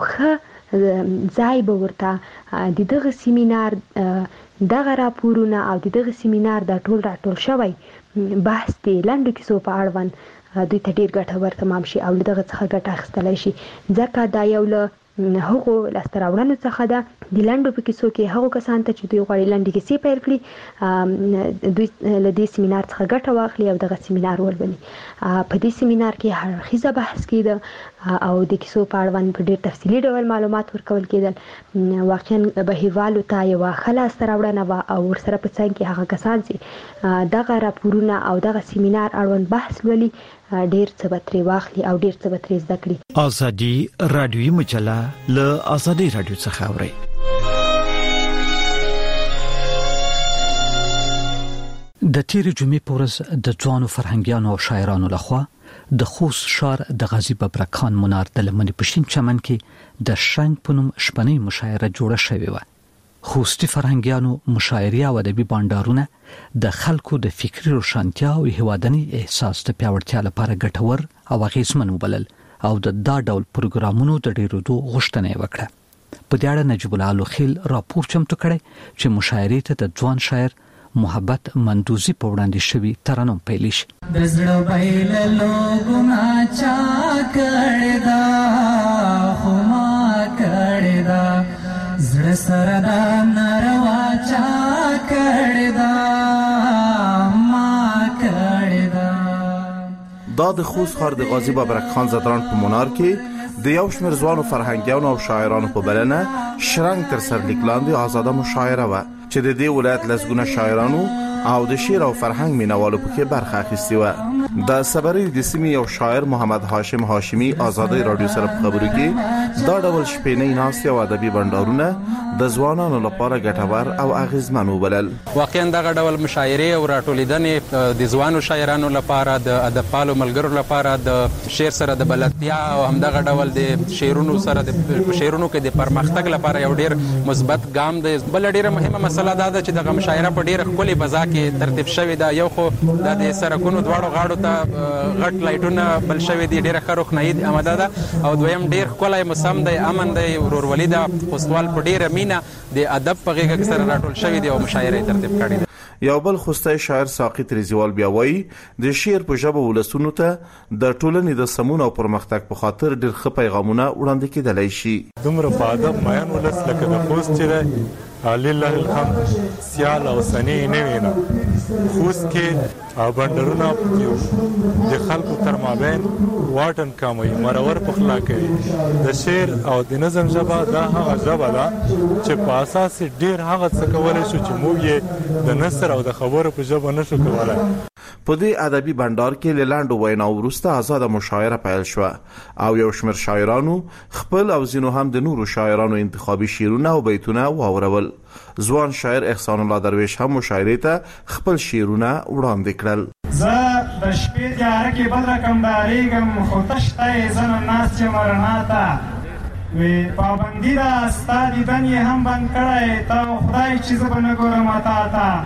Speaker 13: ښه ځای به ورته د دغه سیمینار دغه راپورونه او د دغه سیمینار دا ټول راټول شوی بحث د لنډو کیسو په اړوند دوی ته ډیر ګټور تمام شي او له دغه څخه ګټه اخیستلی شي، ځکه دا یو له هغو لاسته راوړنو څخه ده د لنډو په کیسو کې هغو کسان ته چې دوی غواړي لنډې کیسې پیل کړي دوی له دې سیمینار څخه ګټه واخلي او دغه سیمینار ولولي. په دې سیمینار کې هر اړخیزه بحث کېده او د کیسو په اړوند په ډېر تفصیلي ډول معلومات ورکول کېدل. واقعا بهیروالو ته یوه ښه لاسته راوړنه وه او ورسره په څنګ کې هغه کسان چې دغه راپورونه او دغه سیمینار اړوند بحث لولي ډیر څه به ترې واخلي او ډیر څه به ترې زده کړي.
Speaker 9: ازادي رادیوي مجله له ازادي رادیو څخه اوري.
Speaker 16: د تیرې جمعې په ورځ د ځوانو فرهنګیانو او شاعرانو لخوا د خوست ښار د غازي ببرک خان منار د لمنې په شین چمن کې د شنګ په نوم شپنۍ مشاعره جوړه شوې وه. خوستي فرهنګیانو مشاعرې او ادبي بانډارونه د خلکو د فکري روښانتیا او هیوادني احساس د پیاوړتیا لپاره ګټور او اغیزمن وبلل او د دا ډول پروګرامونو د ډیرېدو غوښتنه یې وکړه. په دې اړه نجیب الله لوخیل راپور چمتو کړی چې مشاعرې ته د ځوان شاعر محبت مندوزی په وړاندې شوی ترانو پیل شي.
Speaker 10: د زړه بیل لوګنا چا کړه دا خو ما کړه دا زړه سره دا ناروا چا کړه دا ما کړه دا.
Speaker 14: دا د خوست ښار د غازي ببرک خان زدران په منار کې د یو شمېر ځوانو فرهنګیانو او شاعرانو په بلنه شرنګ تر سرلیک لاندې آزاده مشاعره وه چې د دې ولایت لسګونه شاعرانو او د شعر او فرهنګ مینوالو پکې برخه اخیستې وه. د صبري د سیمې یو شاعر محمد هاشم هاشمي ازادي رادیو سره په خبرو کې دا ډول شپنۍ ناستې او ادبي بندرونه د ځوانانو لپاره ګټور او اغیزمن وبلل.
Speaker 15: واقعا دغه ډول مشاعرې او راټولیدنې د ځوانو شاعرانو لپاره د ادبپالو ملګرو لپاره د شعر سره د بلدتیا او همدغه ډول د شعرونو سره د شعرونو کې د پرمختګ لپاره یو ډیر مثبت ګام دی. بل ډیره مهمه مسله دا ده چې دغه مشاعره په ډیره ښکلې فضا کې ترتیب شوې ده. یو خو د سرکونو دواړو غاړو ته غټ لایټونه بل شوي دي، ډیره ښه روښنایي آماده ده، او دویم ډیر ښکلی موسم دی، امن دی، ورورولي ده. خوستوال په ډیره مینه د ادب په غېږه کې سره راټول شوي دي او مشاعره ترتیب کړې ده.
Speaker 14: یو بل خوستی شاعر ساقط رضوال بیا وایي د شعر په ژبه ولسونو ته د ټولنې د سمون او پرمختګ په خاطر ډېر ښه پیغامونه وړاندې کېدلی شي.
Speaker 24: دومره په ادب مین ولس لکه د خوست چې دی لله الحمد سیال او سنې نه وینه. خوست کې بندرونه د خلکو تر مابین واټن کموي، مرور پخلا کوي. د شعر او د نظم ژبه دا هغه ژبه ده چې په اساس ډېر هغه څه کولی شو چې موږ یې د نثر او د خبرو په ژبه نشو کولی.
Speaker 14: په دې ادبي بندر کې له لاندو ویناو وروسته آزاده مشاعره پیل شوه او یو شمېر شاعرانو خپل او ځینو هم د نورو شاعرانو انتخابي شعرونه او بیتونه واورول. ځوان شاعر احسان الله درویش هم مشاعرې ته خپل شعرونه وړاندې کړل.
Speaker 25: زه د شپې تیاره کې بل رقم ډارېږم، خو تشته یې زه نن ناست یم رڼا ته. وی پابندي ده ستا دیدن یې هم بند کړی، ته خدای چې زه به نه ګورم تا ته.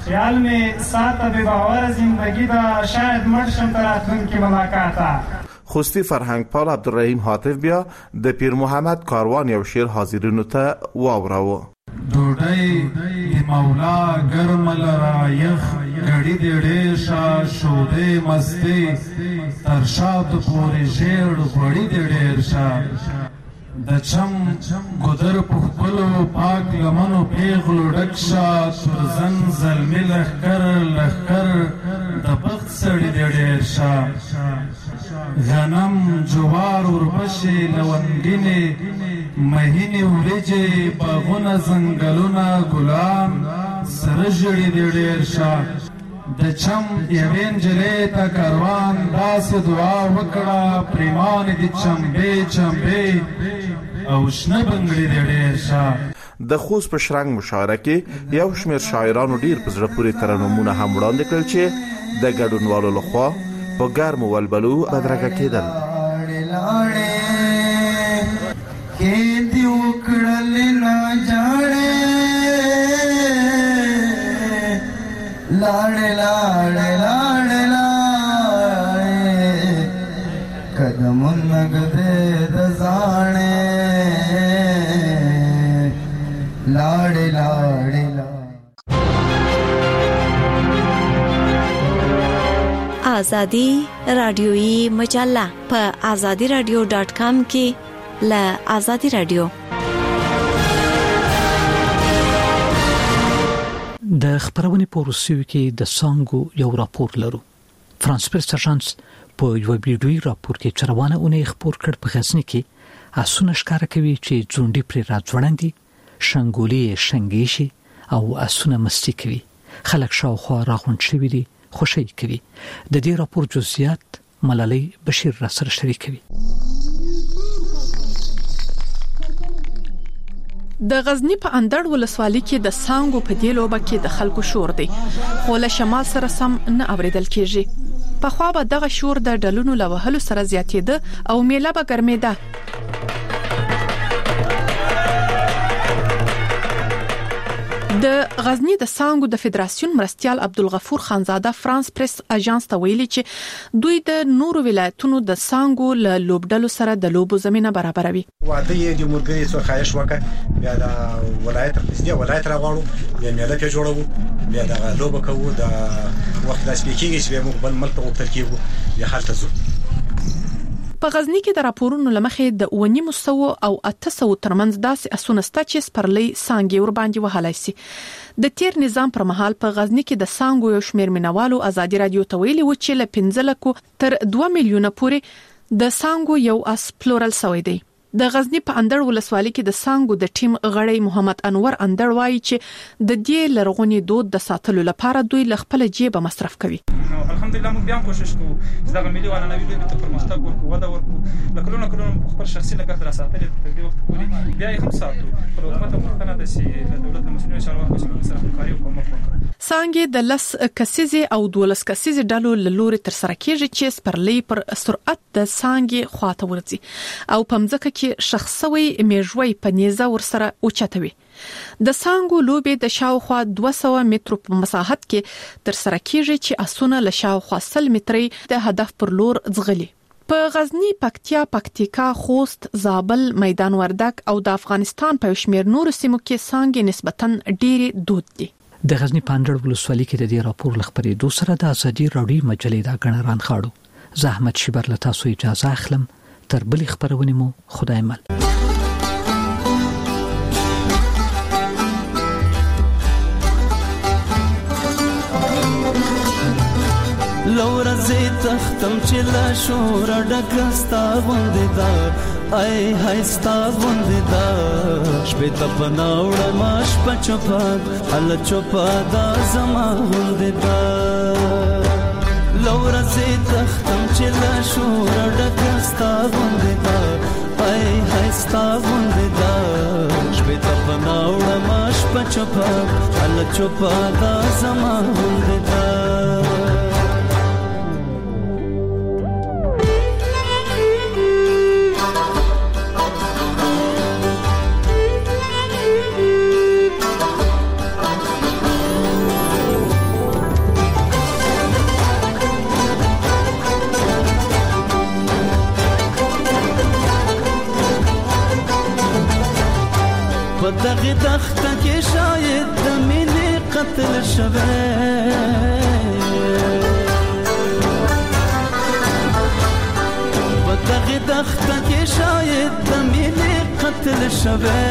Speaker 25: خیال میں ساته به باور زندگی دا شاید مرشم تراتون کی ملاقاتا.
Speaker 14: خوستی فرهنگ پال عبدالرحیم حاطف بیا د پیر محمد کاروان یو شعر حاضرینو ته واوراوه.
Speaker 25: ډوډۍ د مولا ګرم لرا یخ غړي د ډېر شا شودې مستي تر شاوت پورې ژېړ غړي د ډېر شا د چم ګودر په خپلو پاک لمنو پیغلو ډک شا تورزن زلمي لښکر لښکر د بخت سړي د ډېر شا غنم جوار ورپسې لونګینې مهینې وریجې باغونه ځنګلونه ګلان سره ژړي د ډېر شا د چم یوې نجلۍ ته کاروان داسې دعا وکړه پریمانې د چمبې چمبې او شنه بنګړي د ډېر شا.
Speaker 14: د خوست په شرنګ مشاعره کې یو شمېر شاعرانو ډیر په زړه پورې ترنمونه هم وړاندې کړل چې د ګډونوالو لخوا په ګرمو ولبلو بدرګه کېدل.
Speaker 10: کې دی وکړل نه جاړې لاړې لاړې لاړې لاړې قدمونه ګدې د ځانې لاړې لاړې
Speaker 2: آزادی رادیویی مجله په آزادی رادیو ډاٹ کام کې له آزادی رادیو
Speaker 16: د خبرونې په روسیو کې د سانګو یو راپور لرو. فرانس پریس اژانس په یو ویډیوي راپور کې چروانه اونې خبر کړ په غزنی کې اسونه ښکار کوي چې ځونډي پر راځوړندي شنګولي شنګیشي او اسونه مستی کوي. خلک شاوخوا راغونډ شوي دي خوشی کوي. د دې راپور جزئیات ملالۍ بشیر را سره شریکوي.
Speaker 4: د غزنی په اندړ ولسوالۍ کې د سانګو په دی لوبه کې د خلکو شور دی خو له شمال سره سم نه اوریدل کیږي. په خوا به دغه شور د ډلونو له وهلو سره زیاتېده او میله به ګرمېده. د غزنی د سانګو د فدراسیون مرستيال عبدالغفور خانزاده فرانس پریس اژانس ته ویلي چې دوی د نورو ولایتونو د سانګو له لوبډلو سره د لوبو زمينه برابروي.
Speaker 5: واده یې د مرګري څخه خواهش وکړ بیا د ولایت پرېږدي ولایت راغړو بیا میله په جوړو بیا د لوبه کوو د وخت د سپیکینګ چې موږ بل ملک ته وکړل کېږو بیا حالت زو.
Speaker 4: په غزنی کې د راپورونو لمخې د ونیمو سو او اته سو ترمنځ داسې اسونه ستا چې سپرلې سانګي ور باندې وهلای سي. د تیر نظام پر مهال په غزنی کې د سانګو یو شمیر مینوالو آزادي رادیو ته ویلي و چې ل پنځه لکو تر دوه میلیونه پورې د سانګو یو اس پلورل سوی دی. د غزنی په اندړ ولسوالۍ کې د سانګو د ټیم غړی محمد انور اندړ وایي چې د دې لرغونی دود د ساتلو لپاره دوی ل خپل جیب مصرف کوي.
Speaker 11: الحمدلله موږ بیا کوشش کوو چې دا ملي وانا نوی لوبې ته پرمختګ ورکړو ودا ورکړو لکه کلونه خپل شخصي لګښت را ساتل تر دې وخت پورې بیا یې هم ساتو پر حکومت مخکنه د سي دولت مسؤلیت شامل سره همکاري وکړو.
Speaker 4: سانګي د لس کسيزي او دولس کسيزي ډلو لوري تر سره کېږي چې سپرلې پر سرعت د سانګي خواته ورځي او پمځکه کې شخصوي میژوي پنيزه ور سره اوچتوي. د سانګو لوبې د شاوخوا دوه سوه مترو په مساحت کې تر سره کېږي چې اسونه له شاوخوا سل مترې د هدف پر لور ځغلي. په غزنی، پکتیا، پکتیکا، خوست، زابل، میدان وردګ او د افغانستان په شمیر نور سیمو کې سانګي نسبتاً ډېری دود دي.
Speaker 16: د غزنی پاندړ ولسوالۍ کې د دې راپور لخبرې دوه سره د ازادي راډیو مجلې دا غنران خاړو. زحمت شبر له تاسو اجازه اخلم تر بلې خبرونه مو خدای مل.
Speaker 10: لور زه تختم چې لا شور ډکستا غوندې دا ای هاي ستا غوندې دا شپه ته بناوړ ماش پچپا ال چپا دا زما غوندې دا لور زه تختم چې لا شور ډکستا غوندې دا ای هاي ستا غوندې دا شپه ته بناوړ ماش پچپا ال چپا دا زما غوندې دا په دغه دښته کې شاید د مینې قتل شوی په دغه دښته کې شاید د مینې قتل شوی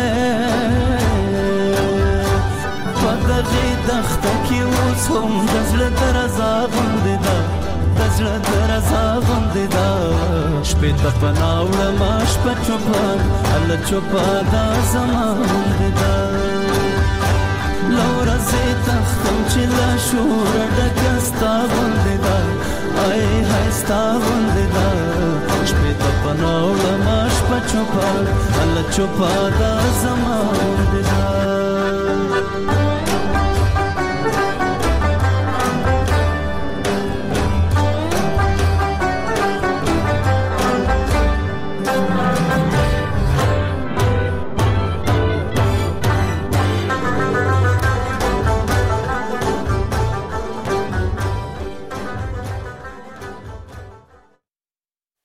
Speaker 10: په دغه دښته کې اوس هم د زړه درزا غوندې ده د زړه درزا غوندې ده شپې ته پناه وړمه شپه چوپه هله چوپه دا زما غوندې ده له ورځې تښتم چې له شوره ډکه ستا غوندې ده ای های ستا غوندې ده شپې ته پناه وړمه شپه چوپه هله چوپه دا زما غوندې ده